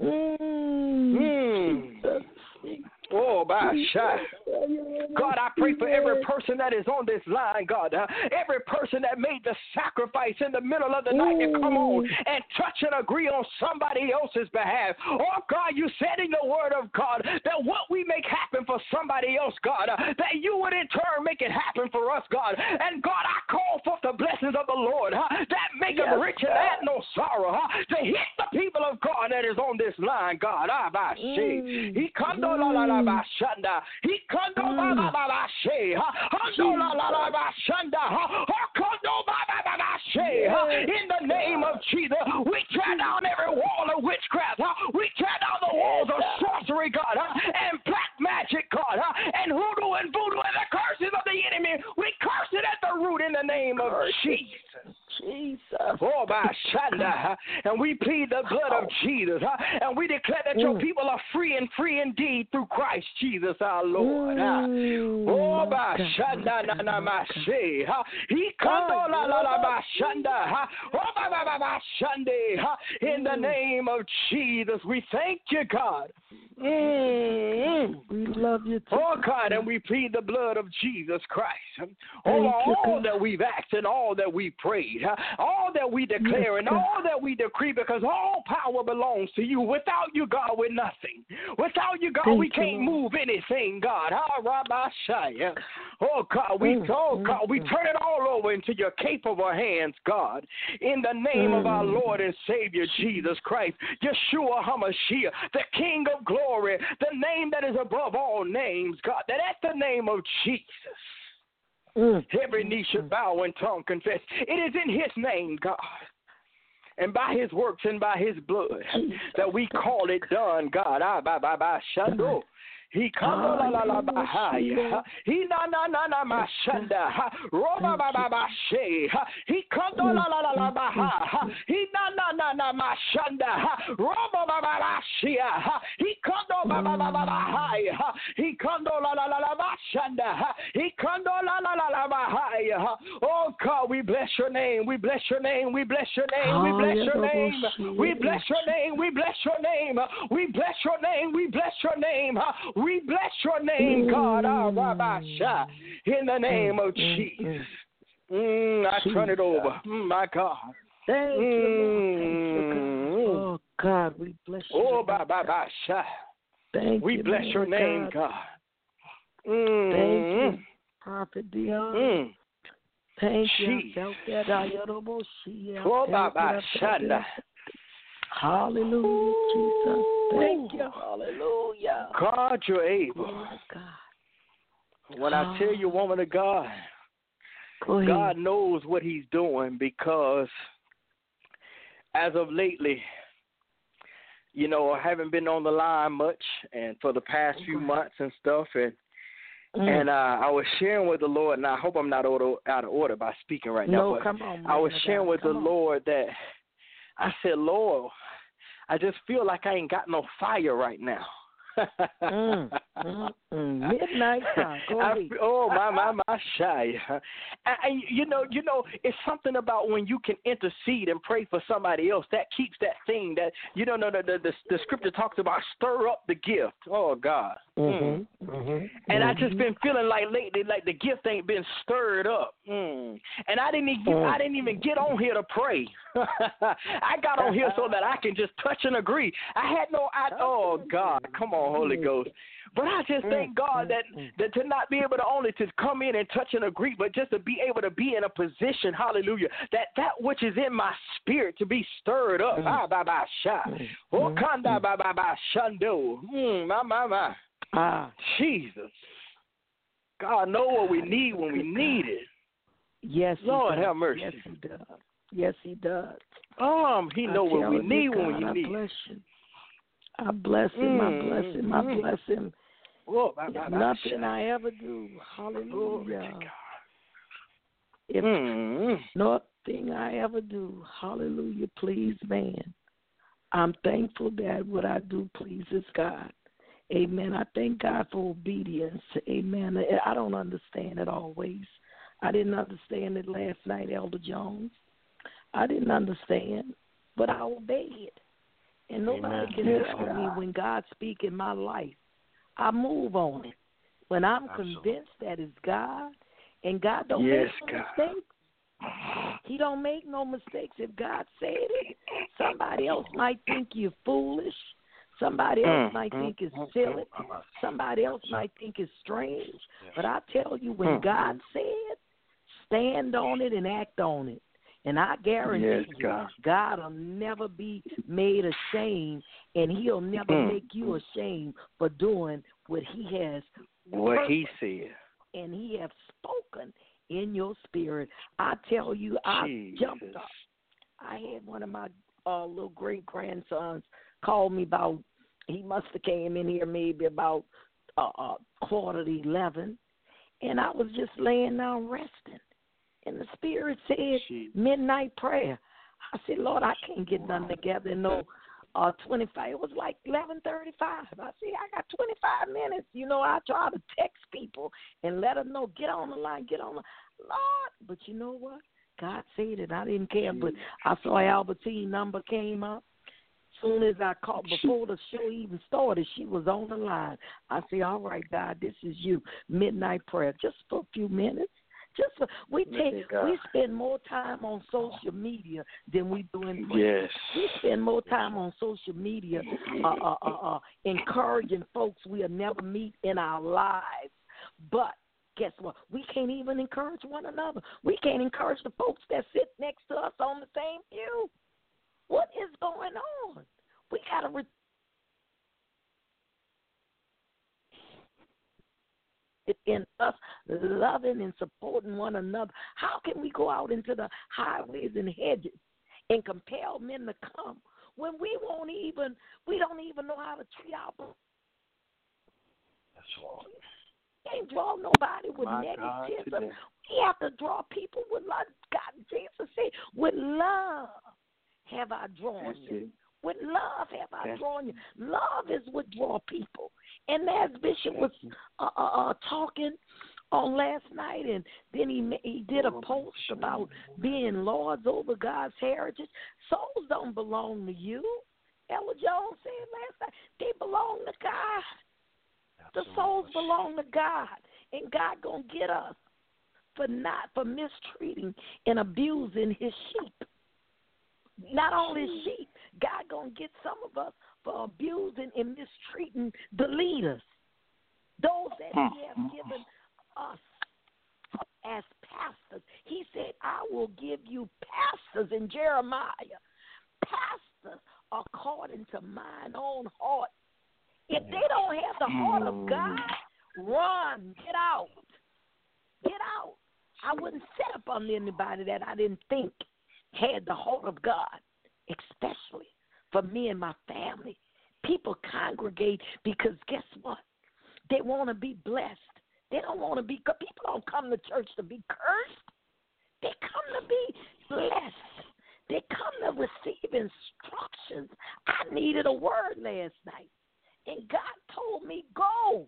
Mm. Mm. Oh, my shot. God, I pray for every person that is on this line, God. Uh, every person that made the sacrifice in the middle of the night to come on and touch and agree on somebody else's behalf. Oh, God, you said in the word of God that what we make happen for somebody else, God, uh, that you would in turn make it happen for us, God. And, God, I call forth the blessings of the Lord uh, that make yes, rich and add no sorrow uh, to hit the people of God that is on this line, God. Ah, I see. He come to la la la. Bashanda. He kondo ba ba ba ba she. Hondo la la la bashanda. Hondo ba ba ba ba she. In the name of Jesus, we tear down every wall of witchcraft. We tear down the walls of sorcery, God, and black magic, God, and hoodoo and voodoo and the curses of the enemy. We curse it at the root in the name of Jesus. Jesus. Oh, my Shanda. And we plead the blood of Jesus. And we declare that your people are free and free indeed through Christ Jesus our Lord. Oh, my Shanda na na ma she. He kando la la la ma Shanda. Oh, my my my Shande. In the name of Jesus, we thank you, God. Mm-hmm. We love you too. Oh, God, and we plead the blood of Jesus Christ over all that we've asked and all that we prayed, all that we declare and all that we decree, because all power belongs to you. Without you, God, we're nothing. Without you, God, we can't move anything, God. Oh, God, we, oh, God, we turn it all over into your capable hands, God, in the name of our Lord and Savior, Jesus Christ, Yeshua HaMashiach, the King of glory, the name that is above all names, God, that at the name of Jesus, mm. every knee should bow and tongue confess. It is in his name, God, and by his works and by his blood that we call it done, God. Ah, ba, ba, ba, shando. He kando la la la bahaya. He na na na na mashanda. Roba ba ba ba she. He kando la la la la baha. He na na na na mashanda. Roba ba ba ba shia. He kando ba ba ba ba bahaya. He kando la la la la mashanda. He kando la la la la bahaya. Oh God, we bless your name. We bless your name. We bless your name. We bless your name. We bless your name. We bless your name. We bless your name. We bless your name. We bless your name, God, ah, Rabbi Shah, in the name of Jesus. Mm, I turn it over. Mm, my God. Thank mm. you, Lord. Oh, God, we bless you. Oh, Baba Shah. Thank we you, bless your name, God. God. Mm. Thank you, Prophet Dion. Mm. Thank Jesus. you. Oh, Baba Shah. Hallelujah, Jesus. Thank you. Hallelujah. God, you're able. Yes, God. When I tell you, woman of God, God knows what he's doing, because as of lately, you know, I haven't been on the line much, and for the past few months and stuff, and mm. and uh, I was sharing with the Lord, and I hope I'm not out of order by speaking right now, no, but come on, I was sharing God. with come the on. Lord that I said, Lord, I just feel like I ain't got no fire right now. mm, mm, mm. Midnight time. Go ahead. I, oh my my my shy. And you know, you know, it's something about when you can intercede and pray for somebody else that keeps that thing that you don't know. The the, the, the scripture talks about stir up the gift. Oh God. Mm-hmm, mm-hmm, and mm-hmm. I just been feeling like lately, like the gift ain't been stirred up. Mm. And I didn't even mm. I didn't even get on here to pray. I got on here so that I can just touch and agree. I had no I oh God, come on, Holy Ghost. But I just thank God that, that to not be able to only to come in and touch and agree, but just to be able to be in a position, hallelujah, that that which is in my spirit to be stirred up. Ah, ba ba sha. Oh, kanda ba ba ba shando. Hmm, my my my. Ah, Jesus. God know what we need when we need it. Yes, Lord does. have mercy. Yes, he does. Yes, he does. Um, he know what we need God, when we I need. Bless you. I bless him. Mm, I bless him. I bless him. Oh, if nothing I ever do, hallelujah. If mm. nothing I ever do, hallelujah, please, man. I'm thankful that what I do pleases God. Amen. I thank God for obedience. Amen. I don't understand it always. I didn't understand it last night, Elder Jones. I didn't understand, but I obeyed. And nobody Amen. Can tell me when God speaks in my life, I move on it. When I'm Absolutely. Convinced that it's God, and God don't yes, make no God. mistakes. He don't make no mistakes. If God said it, somebody else might think you're foolish. Somebody else mm, might mm, think it's mm, silly. mm, Somebody else might think it's strange. yes. But I tell you, when mm, God said, stand on it and act on it. And I guarantee yes, you, God. God will never be made ashamed, and he'll never mm. make you ashamed for doing what he has what he said. And he has spoken in your spirit. I tell you, I Jesus. jumped up. I had one of my uh, little great-grandsons call me about, he must have came in here maybe about uh, uh, quarter to eleven, and I was just laying down resting. And the Spirit said, Jeez. Midnight prayer. I said, Lord, I can't get nothing together in no uh, twenty-five. It was like eleven thirty-five. I said, I got twenty-five minutes. You know, I try to text people and let them know, get on the line, get on the Lord. But you know what? God said it. I didn't care. Jeez. But I saw Albertine number came up. Soon as I called, before the show even started, she was on the line. I said, all right, God, this is you. Midnight prayer, just for a few minutes. Just for, we take we spend more time on social media than we do in prayer. Yes. We spend more time on social media uh, uh, uh, uh, encouraging folks we'll never meet in our lives. But guess what? We can't even encourage one another. We can't encourage the folks that sit next to us on the same pew. What is going on? We got to. Re- in us loving and supporting one another. How can we go out into the highways and hedges and compel men to come when we won't even, we don't even know how to treat our brothers? That's right. We can't draw nobody with My negativism. We have to draw people with love. God, Jesus said, with love have I drawn you. With love have I yes. drawn you. Love is what draw people. And as Bishop was uh, uh, uh, talking on last night, and then he he did a post about being lords over God's heritage. Souls don't belong to you. Ella Jones said last night, they belong to God. Absolutely. The souls belong to God, and God gonna get us for not for mistreating and abusing His sheep. Not only sheep, God gonna get some of us for abusing and mistreating the leaders, those that He has given us as pastors. He said, I will give you pastors in Jeremiah. Pastors according to mine own heart. If they don't have the heart of God, run, get out, get out. I wouldn't sit up on anybody that I didn't think had the heart of God, especially for me and my family. People congregate because guess what? They want to be blessed. They don't want to be, people don't come to church to be cursed. They come to be blessed. They come to receive instructions. I needed a word last night, and God told me, go.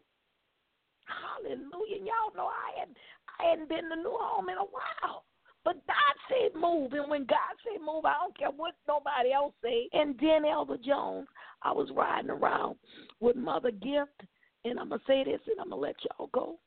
Hallelujah. And y'all know I, had, I hadn't been to New Home in a while. But God said move, and when God said move, I don't care what nobody else say. And then Elder Jones, I was riding around with Mother Gift, and I'm going to say this, and I'm going to let y'all go.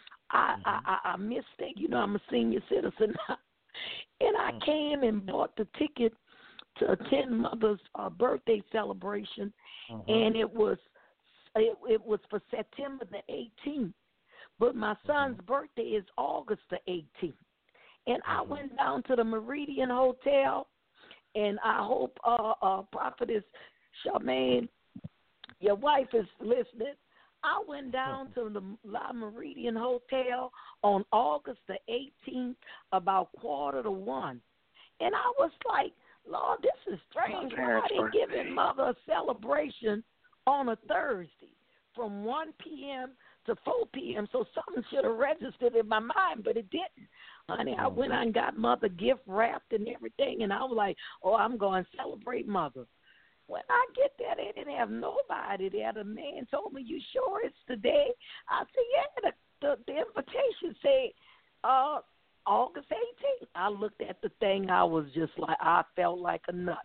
I, mm-hmm. I, I, I missed it. You know, I'm a senior citizen now. And I came and bought the ticket to attend Mother's uh, birthday celebration, mm-hmm. and it was it, it was for September the eighteenth. But my son's mm-hmm. birthday is August the eighteenth. And I went down to the Meridian Hotel, and I hope uh, uh, Prophetess Charmaine, your wife, is listening. I went down to the La Meridian Hotel on August the eighteenth, about quarter to one. And I was like, Lord, this is strange. Why are they giving Mother a celebration on a Thursday from one p.m. to four p.m.? So something should have registered in my mind, but it didn't. Honey, I went and got Mother gift wrapped and everything, and I was like, oh, I'm going to celebrate Mother. When I get there, they didn't have nobody there. The man told me, you sure it's today? I said, yeah, the, the, the invitation said uh, August eighteenth. I looked at the thing. I was just like, I felt like a nut.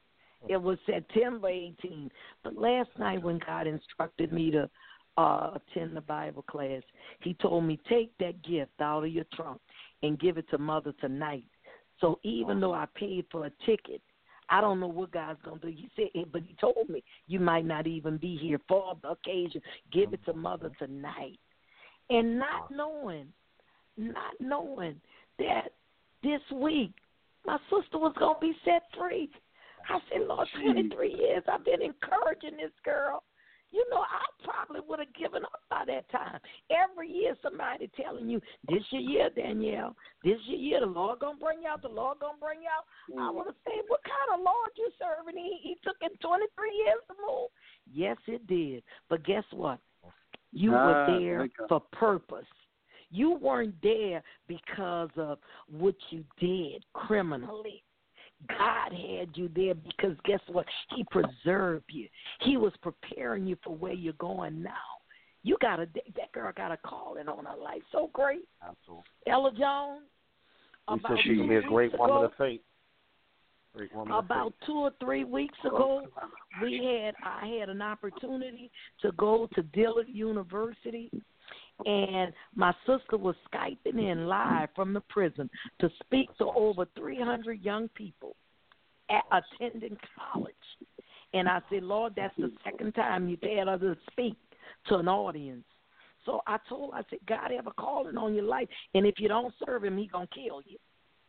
It was September eighteenth. But last night when God instructed me to uh, attend the Bible class, he told me, take that gift out of your trunk and give it to Mother tonight. So even though I paid for a ticket, I don't know what God's going to do. He said, but he told me you might not even be here for the occasion. Give it to Mother tonight. And not knowing, not knowing that this week my sister was going to be set free. I said, Lord, twenty-three years I've been encouraging this girl. You know, I probably would have given up by that time. Every year somebody telling you, this your year, Danielle. This your year. The Lord going to bring you out. The Lord going to bring you out. Mm-hmm. I want to say, what kind of Lord you serving? He, he took him twenty-three years to move. Yes, it did. But guess what? You uh, were there for purpose. You weren't there because of what you did criminally. God had you there because guess what? He preserved you. He was preparing you for where you're going now. You got a that girl got a calling on her life. So great. Absolutely. Ella Jones. He said she would be a great woman ago, of faith. Great woman about of faith. two or three weeks ago, we had I had an opportunity to go to Dillard University. And my sister was Skyping in live from the prison to speak to over three hundred young people at, attending college. And I said, Lord, that's the second time you've had her to speak to an audience. So I told her, I said, God have a calling on your life, and if you don't serve him, he's going to kill you.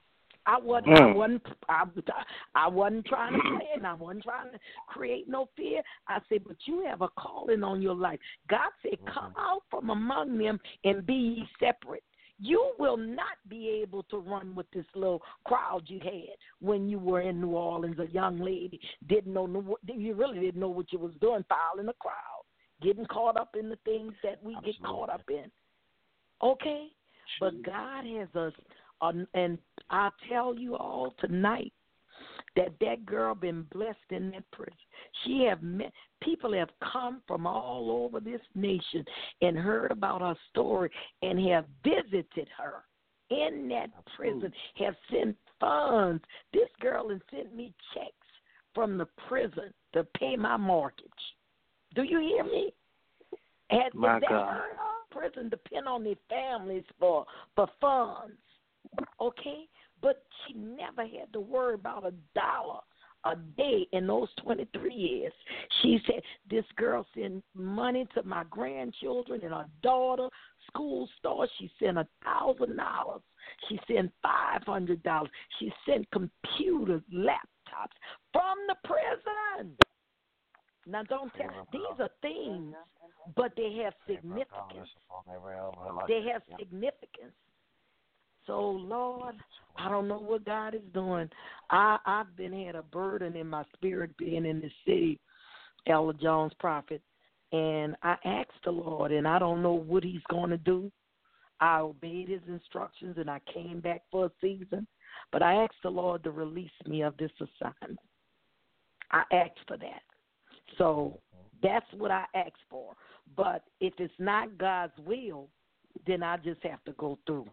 I wasn't, mm. I wasn't, I, I wasn't trying to play it, and I wasn't trying to create no fear. I said, but you have a calling on your life. God said, come out from among them and be ye separate. You will not be able to run with this little crowd you had when you were in New Orleans. A young lady didn't know, you really didn't know what you was doing, following the crowd, getting caught up in the things that we Absolutely. Get caught up in. Okay? But God has us. Um, and I'll tell you all tonight that that girl been blessed in that prison. She have met, people have come from all over this nation and heard about her story and have visited her in that prison, have sent funds. This girl has sent me checks from the prison to pay my mortgage. Do you hear me? Has my that God. Prison depend on their families for, for funds. Okay, but she never had to worry about a dollar a day in those twenty-three years. She said, this girl sent money to my grandchildren and her daughter, school start. She sent a thousand dollars. She sent five hundred dollars. She sent computers, laptops from the prison. Now, don't tell. These are things, but they have significance. They have significance. So, Lord, I don't know what God is doing. I, I've been had a burden in my spirit being in this city, Ella Jones Prophet, and I asked the Lord, and I don't know what he's going to do. I obeyed his instructions, and I came back for a season, but I asked the Lord to release me of this assignment. I asked for that. So that's what I asked for. But if it's not God's will, then I just have to go through.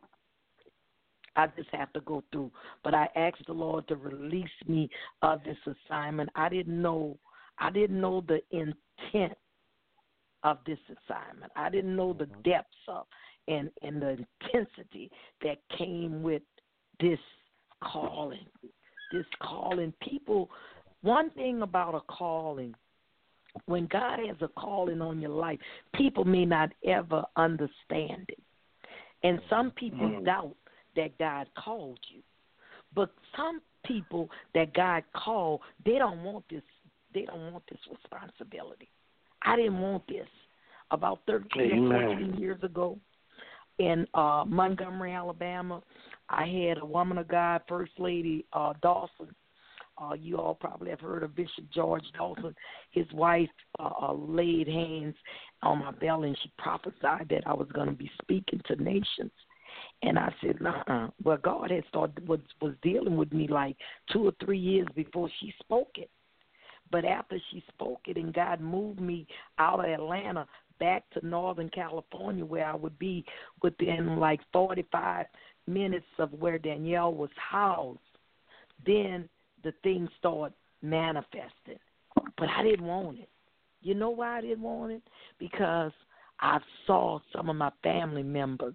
I just have to go through. But I asked the Lord to release me of this assignment. I didn't know I didn't know the intent of this assignment. I didn't know the depths of and, and the intensity that came with this calling. This calling. People, one thing about a calling, when God has a calling on your life, people may not ever understand it. And some people mm. doubt that God called you. But some people that God called, they don't want this they don't want this responsibility. I didn't want this. About thirteen or fourteen years ago in uh, Montgomery, Alabama, I had a woman of God, First Lady uh, Dawson. Uh, you all probably have heard of Bishop George Dawson. His wife uh, uh, laid hands on my belly, and she prophesied that I was going to be speaking to nations. And I said, nah, well, God had started, was, was dealing with me like two or three years before she spoke it. But after she spoke it and God moved me out of Atlanta back to Northern California, where I would be within like forty-five minutes of where Danielle was housed, then the thing started manifesting. But I didn't want it. You know why I didn't want it? Because I saw some of my family members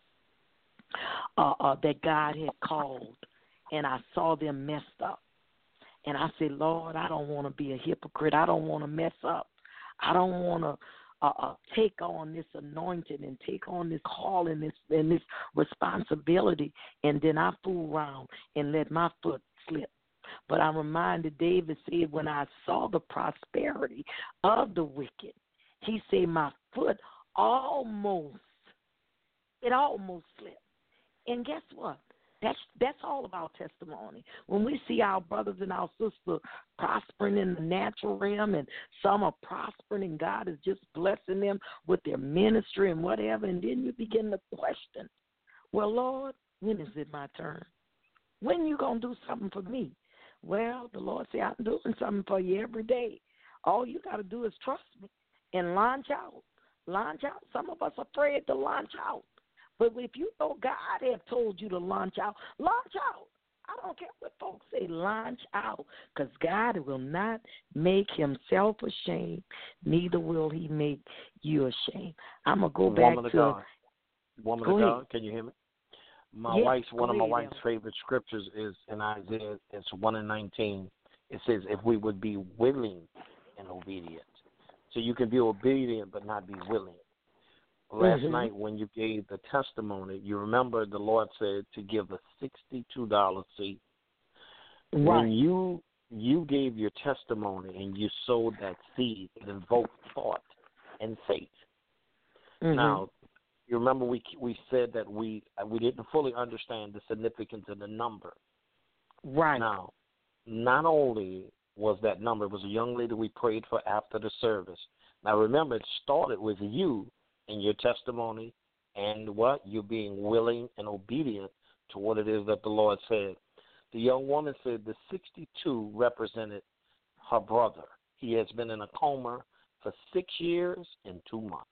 uh, uh, that God had called, and I saw them messed up. And I said, Lord, I don't want to be a hypocrite. I don't want to mess up. I don't want to uh, uh, take on this anointing and take on this calling this, and this responsibility, and then I fool around and let my foot slip. But I'm reminded David said, when I saw the prosperity of the wicked, he said, my foot almost, it almost slipped. And guess what? That's that's all about testimony. When we see our brothers and our sisters prospering in the natural realm, and some are prospering and God is just blessing them with their ministry and whatever, and then you begin to question, well, Lord, when is it my turn? When you going to do something for me? Well, the Lord said, I'm doing something for you every day. All you got to do is trust me and launch out. Launch out. Some of us are afraid to launch out. But if you know God have told you to launch out, launch out. I don't care what folks say, launch out, because God will not make himself ashamed, neither will he make you ashamed. I'm going to go back Woman to... Of God. Woman go of ahead. God, can you hear me? My yes, wife's One of my ahead, wife's Ellen. favorite scriptures is in Isaiah. It's one and nineteen. It says, if we would be willing and obedient. So you can be obedient but not be willing. Last mm-hmm. night when you gave the testimony, you remember the Lord said to give a sixty-two dollars seed. Right. When you you gave your testimony and you sowed that seed, it invoked thought and faith. Mm-hmm. Now, you remember we we said that we we didn't fully understand the significance of the number. Right. Now, not only was that number, it was a young lady we prayed for after the service. Now, remember, it started with you and your testimony and what? You being willing and obedient to what it is that the Lord said. The young woman said the sixty-two represented her brother. He has been in a coma for six years and two months.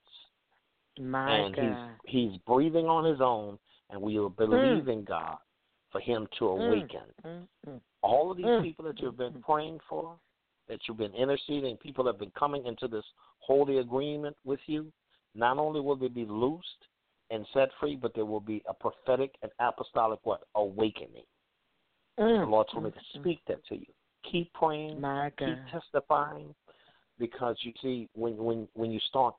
My and God. he's he's breathing on his own, and we will believe mm. in God for him to awaken. Mm. Mm. All of these mm. people that you've been praying for, that you've been interceding, people have been coming into this holy agreement with you. Not only will they be loosed and set free, but there will be a prophetic and apostolic what? Awakening. Mm. The Lord told me to speak that to you. Keep praying, My God. keep testifying, because you see, when when when you start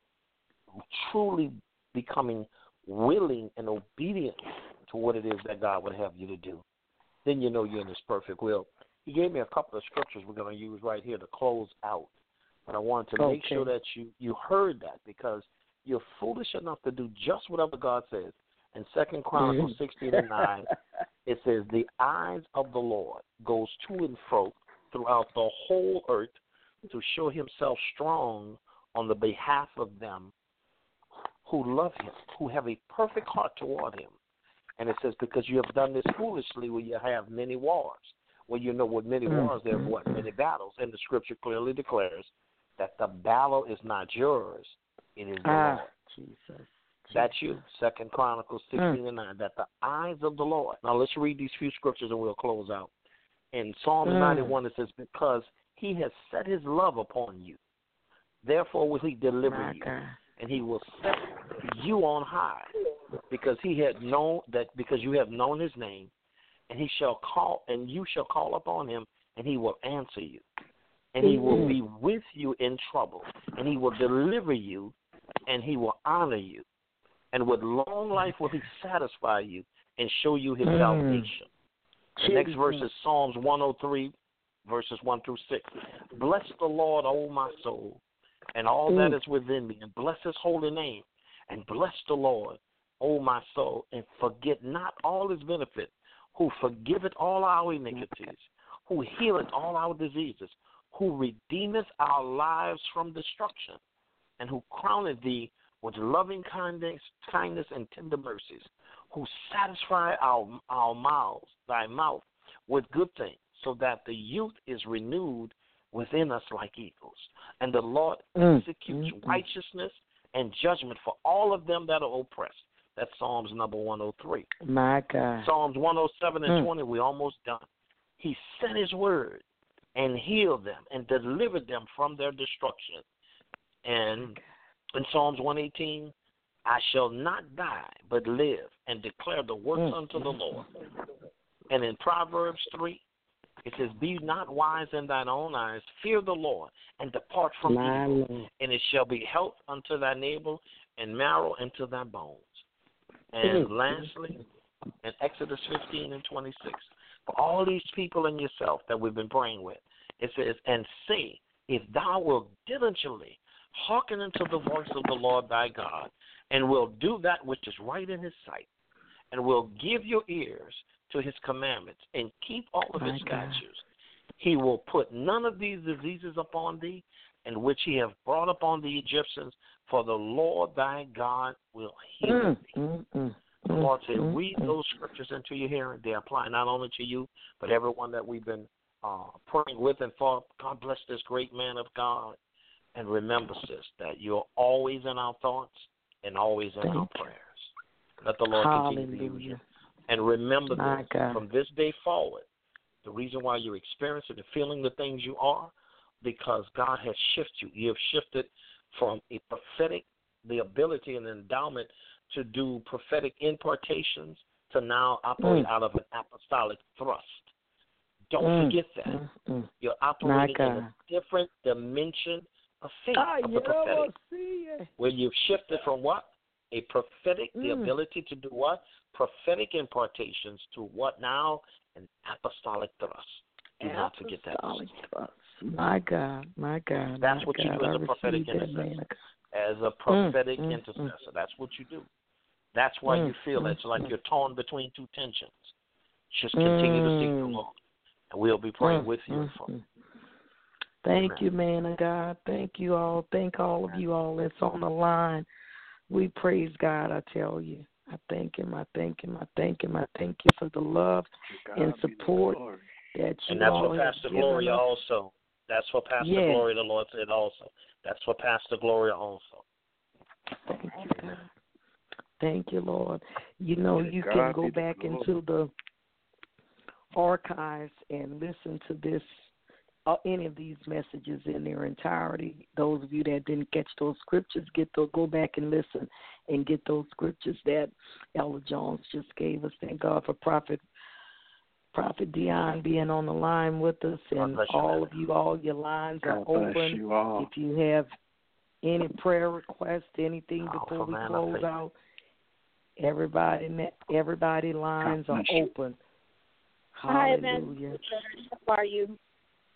truly becoming willing and obedient to what it is that God would have you to do, then you know you're in His perfect will. He gave me a couple of scriptures we're going to use right here to close out. But I wanted to okay. make sure that you, you heard that, because you're foolish enough to do just whatever God says. In Second Chronicles mm-hmm. sixteen and nine, it says, the eyes of the Lord goes to and fro throughout the whole earth to show himself strong on the behalf of them who love him, who have a perfect heart toward him. And it says, because you have done this foolishly, where you have many wars. Well, you know, with many wars, there are what? Many battles. And the scripture clearly declares that the battle is not yours, it is the ah, Lord. Jesus. That's you, Second Chronicles sixteen mm. and nine, that the eyes of the Lord. Now, let's read these few scriptures and we'll close out. In Psalm mm. ninety-one, it says, because he has set his love upon you, therefore will he deliver My you, God. And he will set you on high, because he had known that, because you have known his name, and he shall call, and you shall call upon him, and he will answer you, and he will be with you in trouble, and he will deliver you, and he will honor you, and with long life will he satisfy you and show you his mm. salvation. The next verse is Psalms one oh three, verses one through six. Bless the Lord, O my soul, and all mm. that is within me, and bless his holy name, and bless the Lord, O my soul, and forget not all his benefits, who forgiveth all our iniquities, who healeth all our diseases, who redeemeth our lives from destruction, and who crowneth thee with loving kindness, kindness and tender mercies, who satisfy our our mouths, thy mouth, with good things, so that the youth is renewed within us like eagles. And the Lord mm. executes mm-hmm. righteousness and judgment for all of them that are oppressed. That's Psalms number one oh three. My God. Psalms one oh seven and mm. twenty, we're almost done. He sent his word and healed them and delivered them from their destruction. And in Psalms one eighteen, I shall not die, but live and declare the works mm. unto the Lord. And in Proverbs three, it says, be not wise in thine own eyes, fear the Lord, and depart from My evil, Lord. And it shall be health unto thy neighbor, and marrow unto thy bones. And mm. lastly, in Exodus fifteen and twenty-six, for all these people and yourself that we've been praying with, it says, and say, if thou wilt diligently hearken unto the voice of the Lord thy God, and will do that which is right in his sight, and will give your ears to his commandments, and keep all of My his God. statutes, he will put none of these diseases upon thee, and which he hath brought upon the Egyptians, for the Lord thy God will heal mm, thee. Mm, mm, the Lord said, mm, read mm. those scriptures into your hearing. They apply not only to you, but everyone that we've been uh, praying with and for. God bless this great man of God. And remember, sis, that you're always in our thoughts and always in Thank our you. prayers. Let the Lord Hallelujah. continue to use you. And remember My this, God. from this day forward, the reason why you're experiencing and feeling the things you are, because God has shifted you. You have shifted from a prophetic, the ability and endowment to do prophetic impartations, to now operate mm. out of an apostolic thrust. Don't mm. forget that. Mm. Mm. You're operating in a different dimension of faith, ah, of the prophetic, see where you've shifted from what? A prophetic, mm. the ability to do what? Prophetic impartations, to what now? An apostolic thrust. Do not forget that. Thrust. My God, my God. That's my what God. you do as I a prophetic that, intercessor. As a prophetic mm, intercessor, mm, that's what you do. That's why mm, you feel mm, it's like mm. you're torn between two tensions. Just continue mm. to seek the Lord, and we'll be praying mm, with you. Mm, for mm. Thank Amen. you, man of God. Thank you all. Thank all of you all that's on the line. We praise God, I tell you. I thank him, I thank him, I thank him, I thank you for the love and support that you And that's all for have Pastor given Gloria us. also. That's for Pastor yes. Gloria, the Lord said also. That's for Pastor Gloria also. Thank you, God. Thank you, Lord. You know, you can go back into the archives and listen to this, uh, any of these messages in their entirety. Those of you that didn't catch those scriptures, get to go back and listen and get those scriptures that Ella Jones just gave us. Thank God for Prophet Prophet Dion being on the line with us, and all of you, all your lines are open. You if you have any prayer requests, anything before we close out, everybody, everybody lines are open. Hi, Hallelujah. How are you?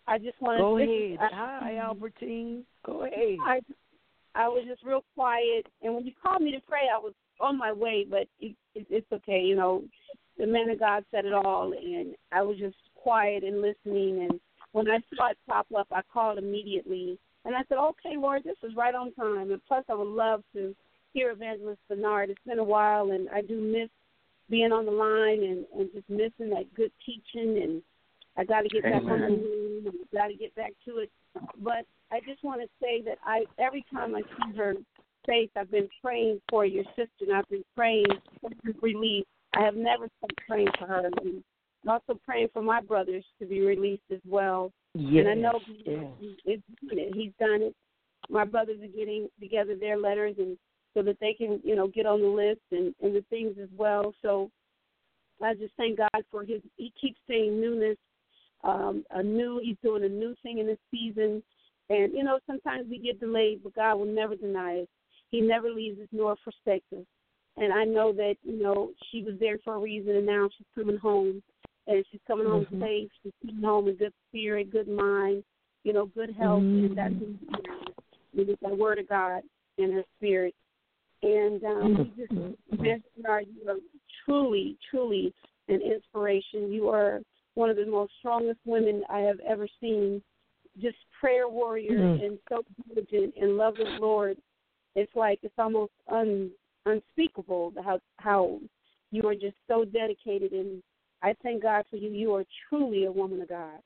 I just wanted Go to ahead. I, Hi, Albertine. Go ahead. I, I was just real quiet, and when you called me to pray, I was on my way, but it, it, it's okay. You know, the man of God said it all, and I was just quiet and listening. And when I saw it pop up, I called immediately, and I said, "Okay, Lord, this is right on time." And plus, I would love to hear Evangelist Bernard. It's been a while, and I do miss being on the line and, and just missing that good teaching. And I got to get Amen. back on the line. I got to get back to it. But I just want to say that I every time I see her face, I've been praying for your sister, and I've been praying for her release. I have never stopped praying for her, and also praying for my brothers to be released as well. Yes, and I know yes. it's, he's done it. My brothers are getting together their letters, and so that they can, you know, get on the list and, and the things as well. So I just thank God for his. He keeps saying newness. Um, a new, he's doing a new thing in this season. And, you know, sometimes we get delayed, but God will never deny us. He never leaves us nor forsakes us. And I know that, you know, she was there for a reason, and now she's coming home. And she's coming home mm-hmm. safe. She's coming home in good spirit, good mind, you know, good health. Mm-hmm. And that's with that word of God in her spirit. And um, we just, Mister Bernard, you are truly, truly an inspiration. You are one of the most strongest women I have ever seen. Just prayer warrior mm. and so diligent and love the Lord. It's like it's almost un, unspeakable how how you are just so dedicated. And I thank God for you. You are truly a woman of God.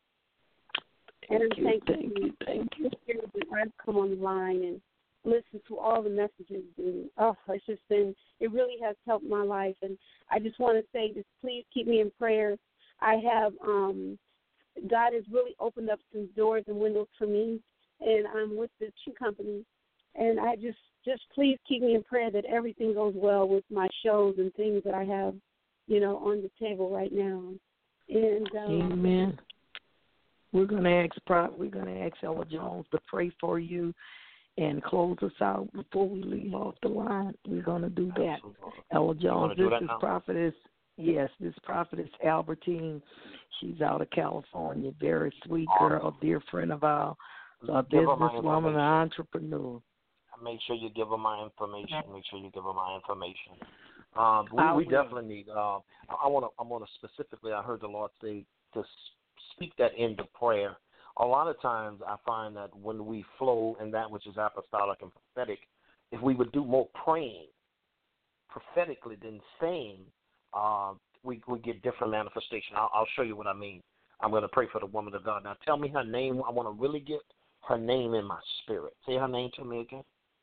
Thank and you, thank thank you, thank you. I've come on the line and listen to all the messages, and oh, it's just been, it really has helped my life. And I just want to say, just please keep me in prayer. I have, um, God has really opened up some doors and windows for me, and I'm with the shoe company, and I just, just please keep me in prayer that everything goes well with my shows and things that I have, you know, on the table right now. And um, Amen. We're gonna ask, we're gonna ask Ella Jones to pray for you and close us out before we leave off the line. We're going to do that. Absolutely. Ella Jones, this is now? prophetess, yes, this prophetess Albertine. She's out of California. Very sweet awesome. girl, dear friend of ours, a businesswoman, an entrepreneur. Make sure you give her my information. Make sure you give her my information. Um, we, we definitely need, uh, I want to I want to specifically, I heard the Lord say to speak that into prayer. A lot of times I find that when we flow in that which is apostolic and prophetic, if we would do more praying prophetically than saying, uh, we we get different manifestation. I'll, I'll show you what I mean. I'm going to pray for the woman of God. Now tell me her name. I want to really get her name in my spirit. Say her name to me again.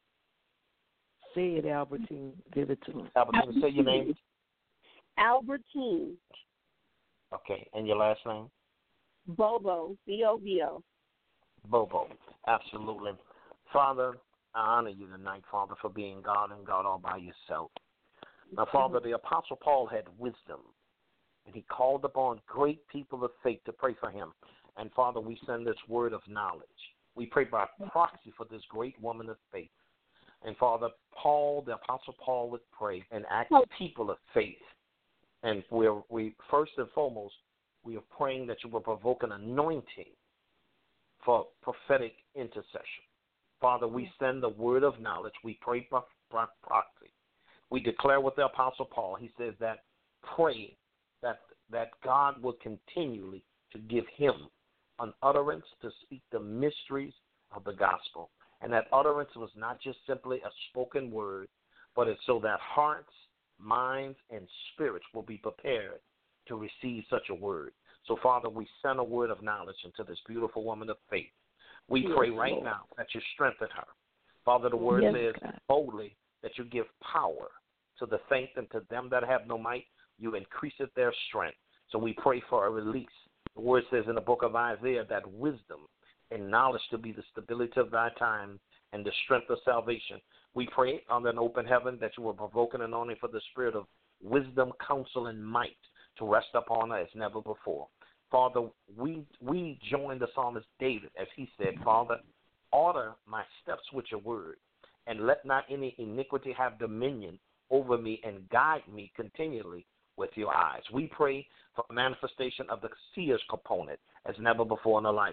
Say it, Albertine. Give it to me. Albertine, say your name. Albertine. Okay, and your last name? Bobo, B O B O. Bobo, absolutely. Father, I honor you tonight, Father, for being God and God all by yourself. Now, Father, the Apostle Paul had wisdom, and he called upon great people of faith to pray for him. And, Father, we send this word of knowledge. We pray by proxy for this great woman of faith. And, Father, Paul, the Apostle Paul would pray and ask people of faith. And we're, we first and foremost, we are praying that you will provoke an anointing for prophetic intercession. Father, we send the word of knowledge. We pray by proxy. We declare with the Apostle Paul, he says that pray that that God will continually to give him an utterance to speak the mysteries of the gospel. And that utterance was not just simply a spoken word, but it's so that hearts, minds, and spirits will be prepared to receive such a word. So, Father, we send a word of knowledge into this beautiful woman of faith. We yes, pray right Lord. now that you strengthen her. Father, the word yes, says God. boldly that you give power to the faint, and to them that have no might, you increaseth their strength. So we pray for a release. The word says in the book of Isaiah that wisdom and knowledge to be the stability of thy time and the strength of salvation. We pray under an open heaven that you will provoke an anointing for the spirit of wisdom, counsel, and might to rest upon her as never before. Father, we we join the psalmist David as he said, Father, order my steps with your word, and let not any iniquity have dominion over me, and guide me continually with your eyes. We pray for manifestation of the seer's component as never before in her life.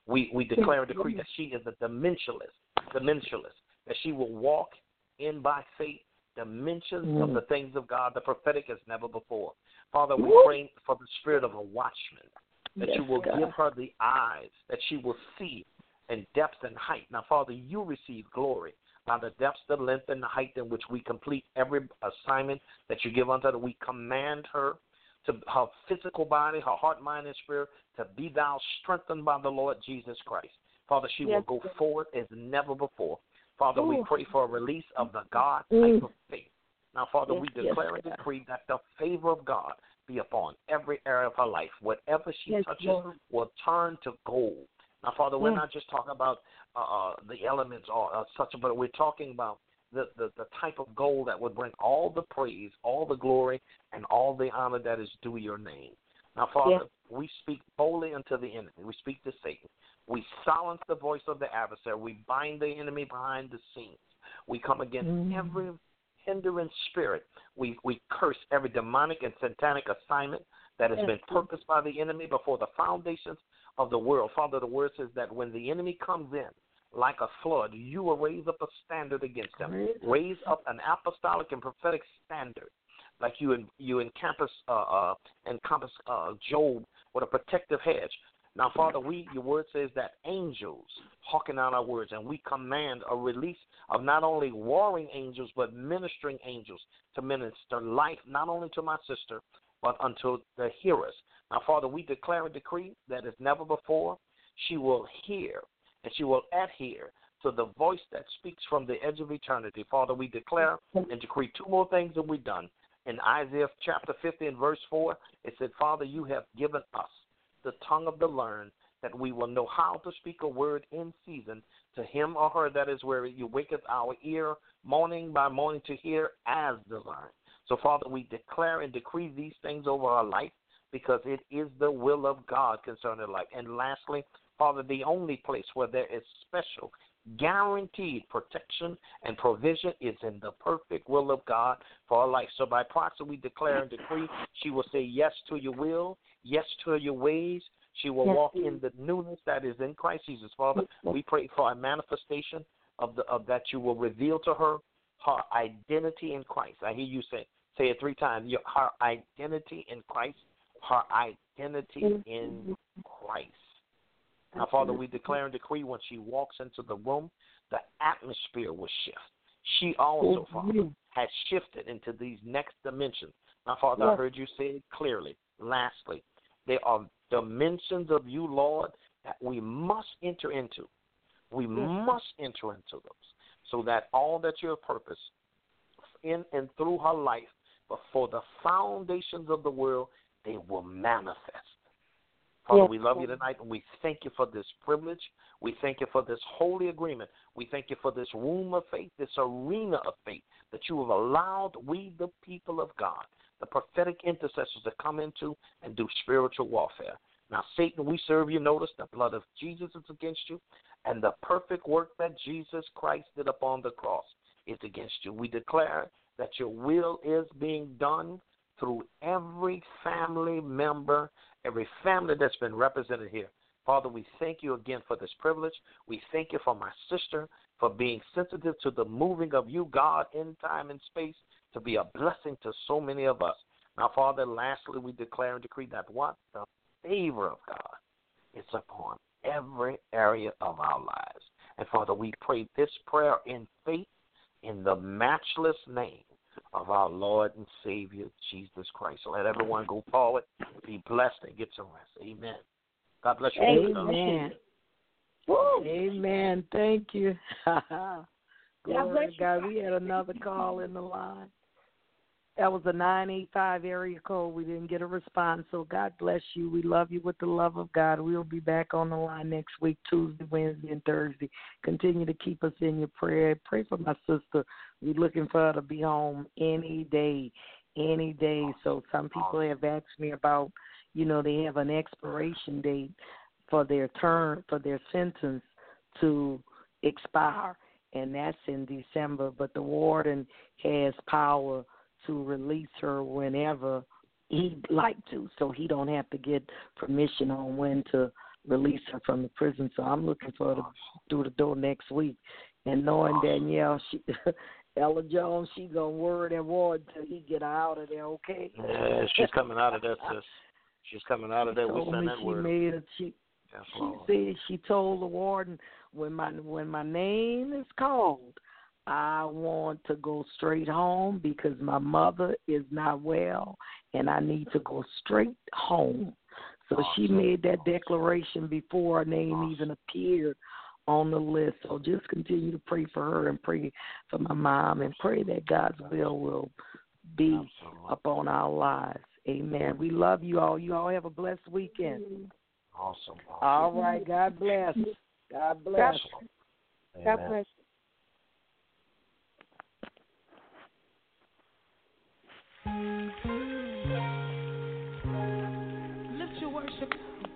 We we declare and decree that she is a dimensionless, dimensionless, that she will walk in by faith, dimensions mm. of the things of God, the prophetic as never before. Father, we Woo. pray for the spirit of a watchman, that yes, you will God. give her the eyes, that she will see in depth and height. Now, Father, you receive glory by the depth, the length, and the height in which we complete every assignment that you give unto her. We command her to her physical body, her heart, mind, and spirit, to be thou strengthened by the Lord Jesus Christ. Father, she yes. will go forward as never before. Father, Ooh. we pray for a release of the God type mm. of faith. Now, Father, yes, we declare yes, and decree that the favor of God be upon every area of her life. Whatever she yes, touches Lord. will turn to gold. Now, Father, we're yes. not just talking about uh, the elements or uh, such, but we're talking about The, the, the type of gold that would bring all the praise, all the glory, and all the honor that is due your name. Now, Father, yes. we speak boldly unto the enemy. We speak to Satan. We silence the voice of the adversary. We bind the enemy behind the scenes. We come against mm. every hindering spirit. We, we curse every demonic and satanic assignment that has yes. been purposed by the enemy before the foundations of the world. Father, the word says that when the enemy comes in, like a flood, you will raise up a standard against them. Raise up an apostolic and prophetic standard, like you you encompass uh, uh, encompass uh, Job with a protective hedge. Now, Father, we your word says that angels hearken out our words, and we command a release of not only warring angels but ministering angels to minister life not only to my sister but unto the hearers. Now, Father, we declare and decree that as never before she will hear. And she will adhere to the voice that speaks from the edge of eternity. Father, we declare and decree two more things that we've done. In Isaiah chapter fifty and verse four, it said, Father, you have given us the tongue of the learned, that we will know how to speak a word in season to him or her that is weary. You waketh our ear morning by morning to hear as the learned. So, Father, we declare and decree these things over our life because it is the will of God concerning life. And lastly, Father, the only place where there is special, guaranteed protection and provision is in the perfect will of God for our life. So by proxy, we declare and decree she will say yes to your will, yes to your ways. She will yes, walk please. in the newness that is in Christ Jesus. Father, we pray for a manifestation of the of that you will reveal to her her identity in Christ. I hear you say say it three times. Your, her identity in Christ, her identity in Christ. Now, Father, we declare and decree when she walks into the room, the atmosphere will shift. She also, Father, has shifted into these next dimensions. Now, Father, yes. I heard you say it clearly. Lastly, there are dimensions of you, Lord, that we must enter into. We yes. must enter into those so that all that you have purposed in and through her life, before the foundations of the world, they will manifest. Father, yes. we love you tonight, and we thank you for this privilege. We thank you for this holy agreement. We thank you for this womb of faith, this arena of faith that you have allowed we, the people of God, the prophetic intercessors, to come into and do spiritual warfare. Now, Satan, we serve you. Notice the blood of Jesus is against you, and the perfect work that Jesus Christ did upon the cross is against you. We declare that your will is being done through every family member, every family that's been represented here. Father, we thank you again for this privilege. We thank you for my sister, for being sensitive to the moving of you, God, in time and space, to be a blessing to so many of us. Now, Father, lastly, we declare and decree that what? The favor of God is upon every area of our lives. And, Father, we pray this prayer in faith in the matchless name of our Lord and Savior, Jesus Christ. So let everyone go forward, be blessed, and get some rest. Amen. God bless you. Amen. Amen. Thank you. Glory to God. We had another call in the line. That was a nine eight five area code. We didn't get a response, so God bless you. We love you with the love of God. We'll be back on the line next week, Tuesday, Wednesday, and Thursday. Continue to keep us in your prayer. Pray for my sister. We're looking for her to be home any day, any day. So some people have asked me about, you know, they have an expiration date for their term, for their sentence to expire, and that's in December. But the warden has power to release her whenever he'd like to, so he don't have to get permission on when to release her from the prison. So I'm looking for her to through the door next week. And knowing Danielle, she, Ella Jones, she gonna worry that ward till he get her out of there. Okay. Yeah, she's coming out of that, sis. She's coming out of there. We send that she word. Made a, she yes, she said she told the warden when my when my name is called, I want to go straight home because my mother is not well and I need to go straight home. So awesome. She made that declaration before her name awesome. Even appeared on the list. So just continue to pray for her and pray for my mom and pray that God's will will be Absolutely. Upon our lives. Amen. We love you all. You all have a blessed weekend. Awesome. awesome. All right. God bless. God bless. God bless. Lift your worship.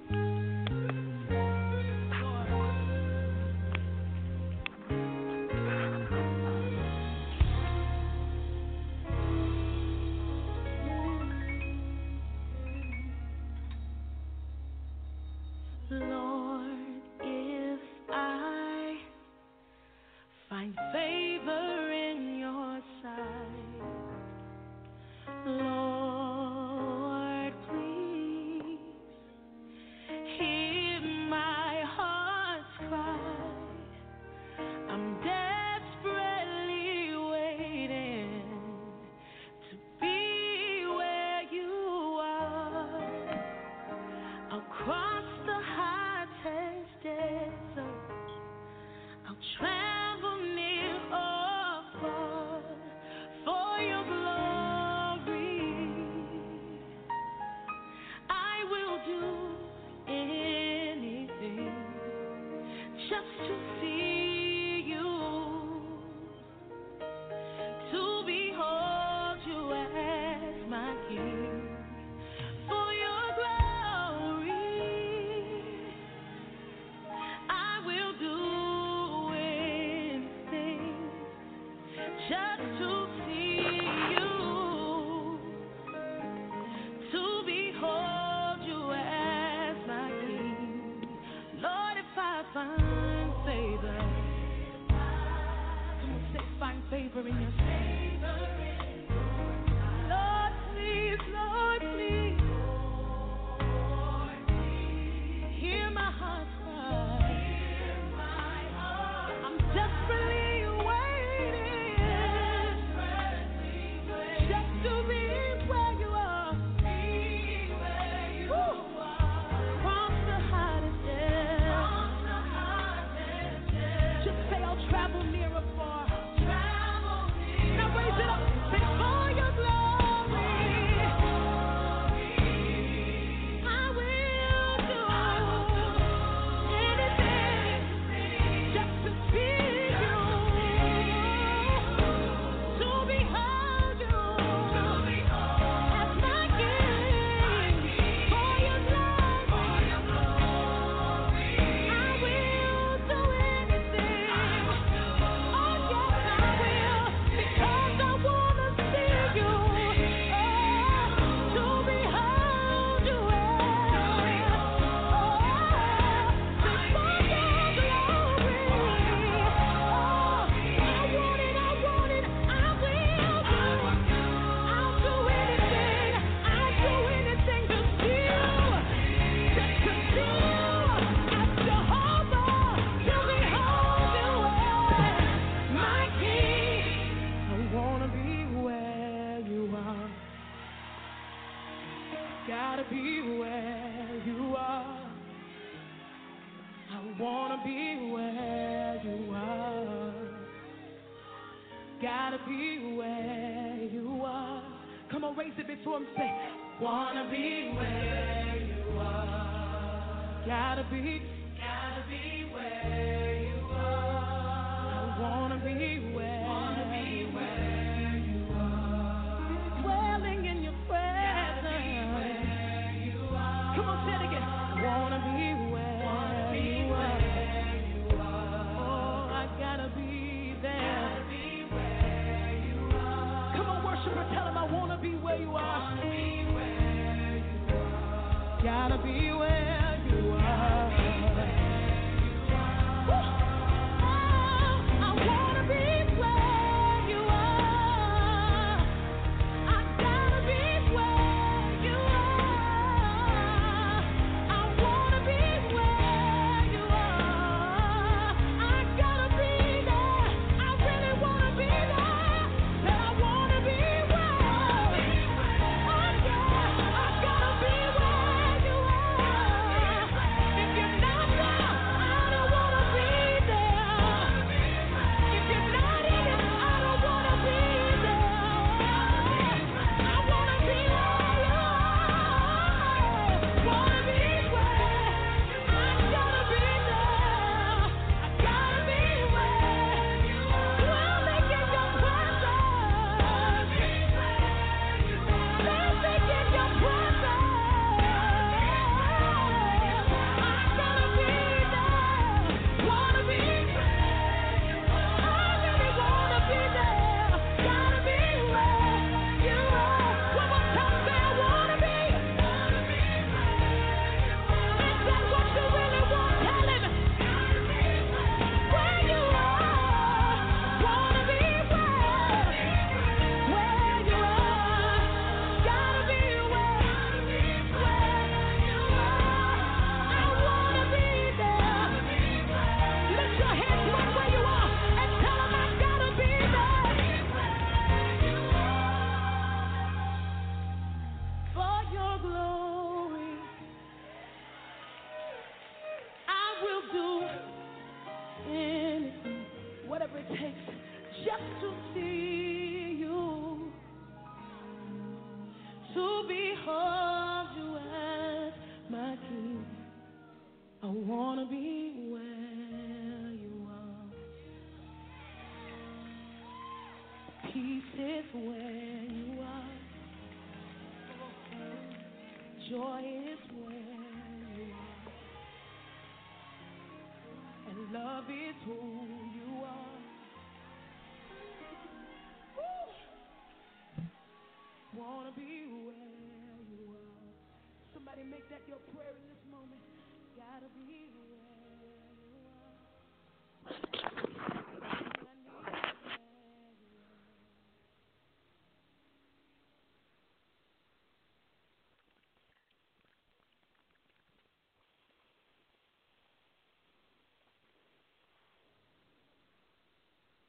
Lord, if I find favor in your sight, Lord, please hear my heart's cry. I'm desperately waiting to be where you are. I'll cross the hottest desert. I'll travel near or far for your glory. I will do anything just to see you, to behold you as my King. For your glory, I will do anything just to see you, to behold you as my King. Lord, if I find favor, come on, say, find favor in your sight. Lord, please, Lord, please, hear my heart's cry. I'm desperately waiting just to be where you are. Woo. Cross the hottest desert. Just say I'll travel near or far. Now raise it up. Say for your glory, I will do anything just to see you, to behold you as my King. For your glory, I will do anything. Oh yes, I will, because I wanna see you, oh, to behold you as, oh, before your glory. Oh, I want it, I want it, I will do. I'll do anything, I'll do anything to see you, just to see you as Jehovah, to behold you as my King. I wanna be where you are. Gotta be where you are. I wanna be where you are. Gotta be where you are. Come on, raise it before him. Say, wanna be where you are. Gotta be, gotta be where you are. I wanna be where, wanna be where you are. Dwelling in your presence. Gotta be where you are. Come on, say it again. Wanna be where, wanna be you where you are. Oh, I gotta be there. Gotta be where you are. Come on, worshiper, tell him I wanna be where you are. Wanna be where you are. Gotta be where you are. takes just to see you, to behold you as my King. I wanna be where you are. Peace is where you are. Joy is where you are. And love is who you are. Woo. Wanna be where you are. Somebody make that your prayer in this moment. Gotta be where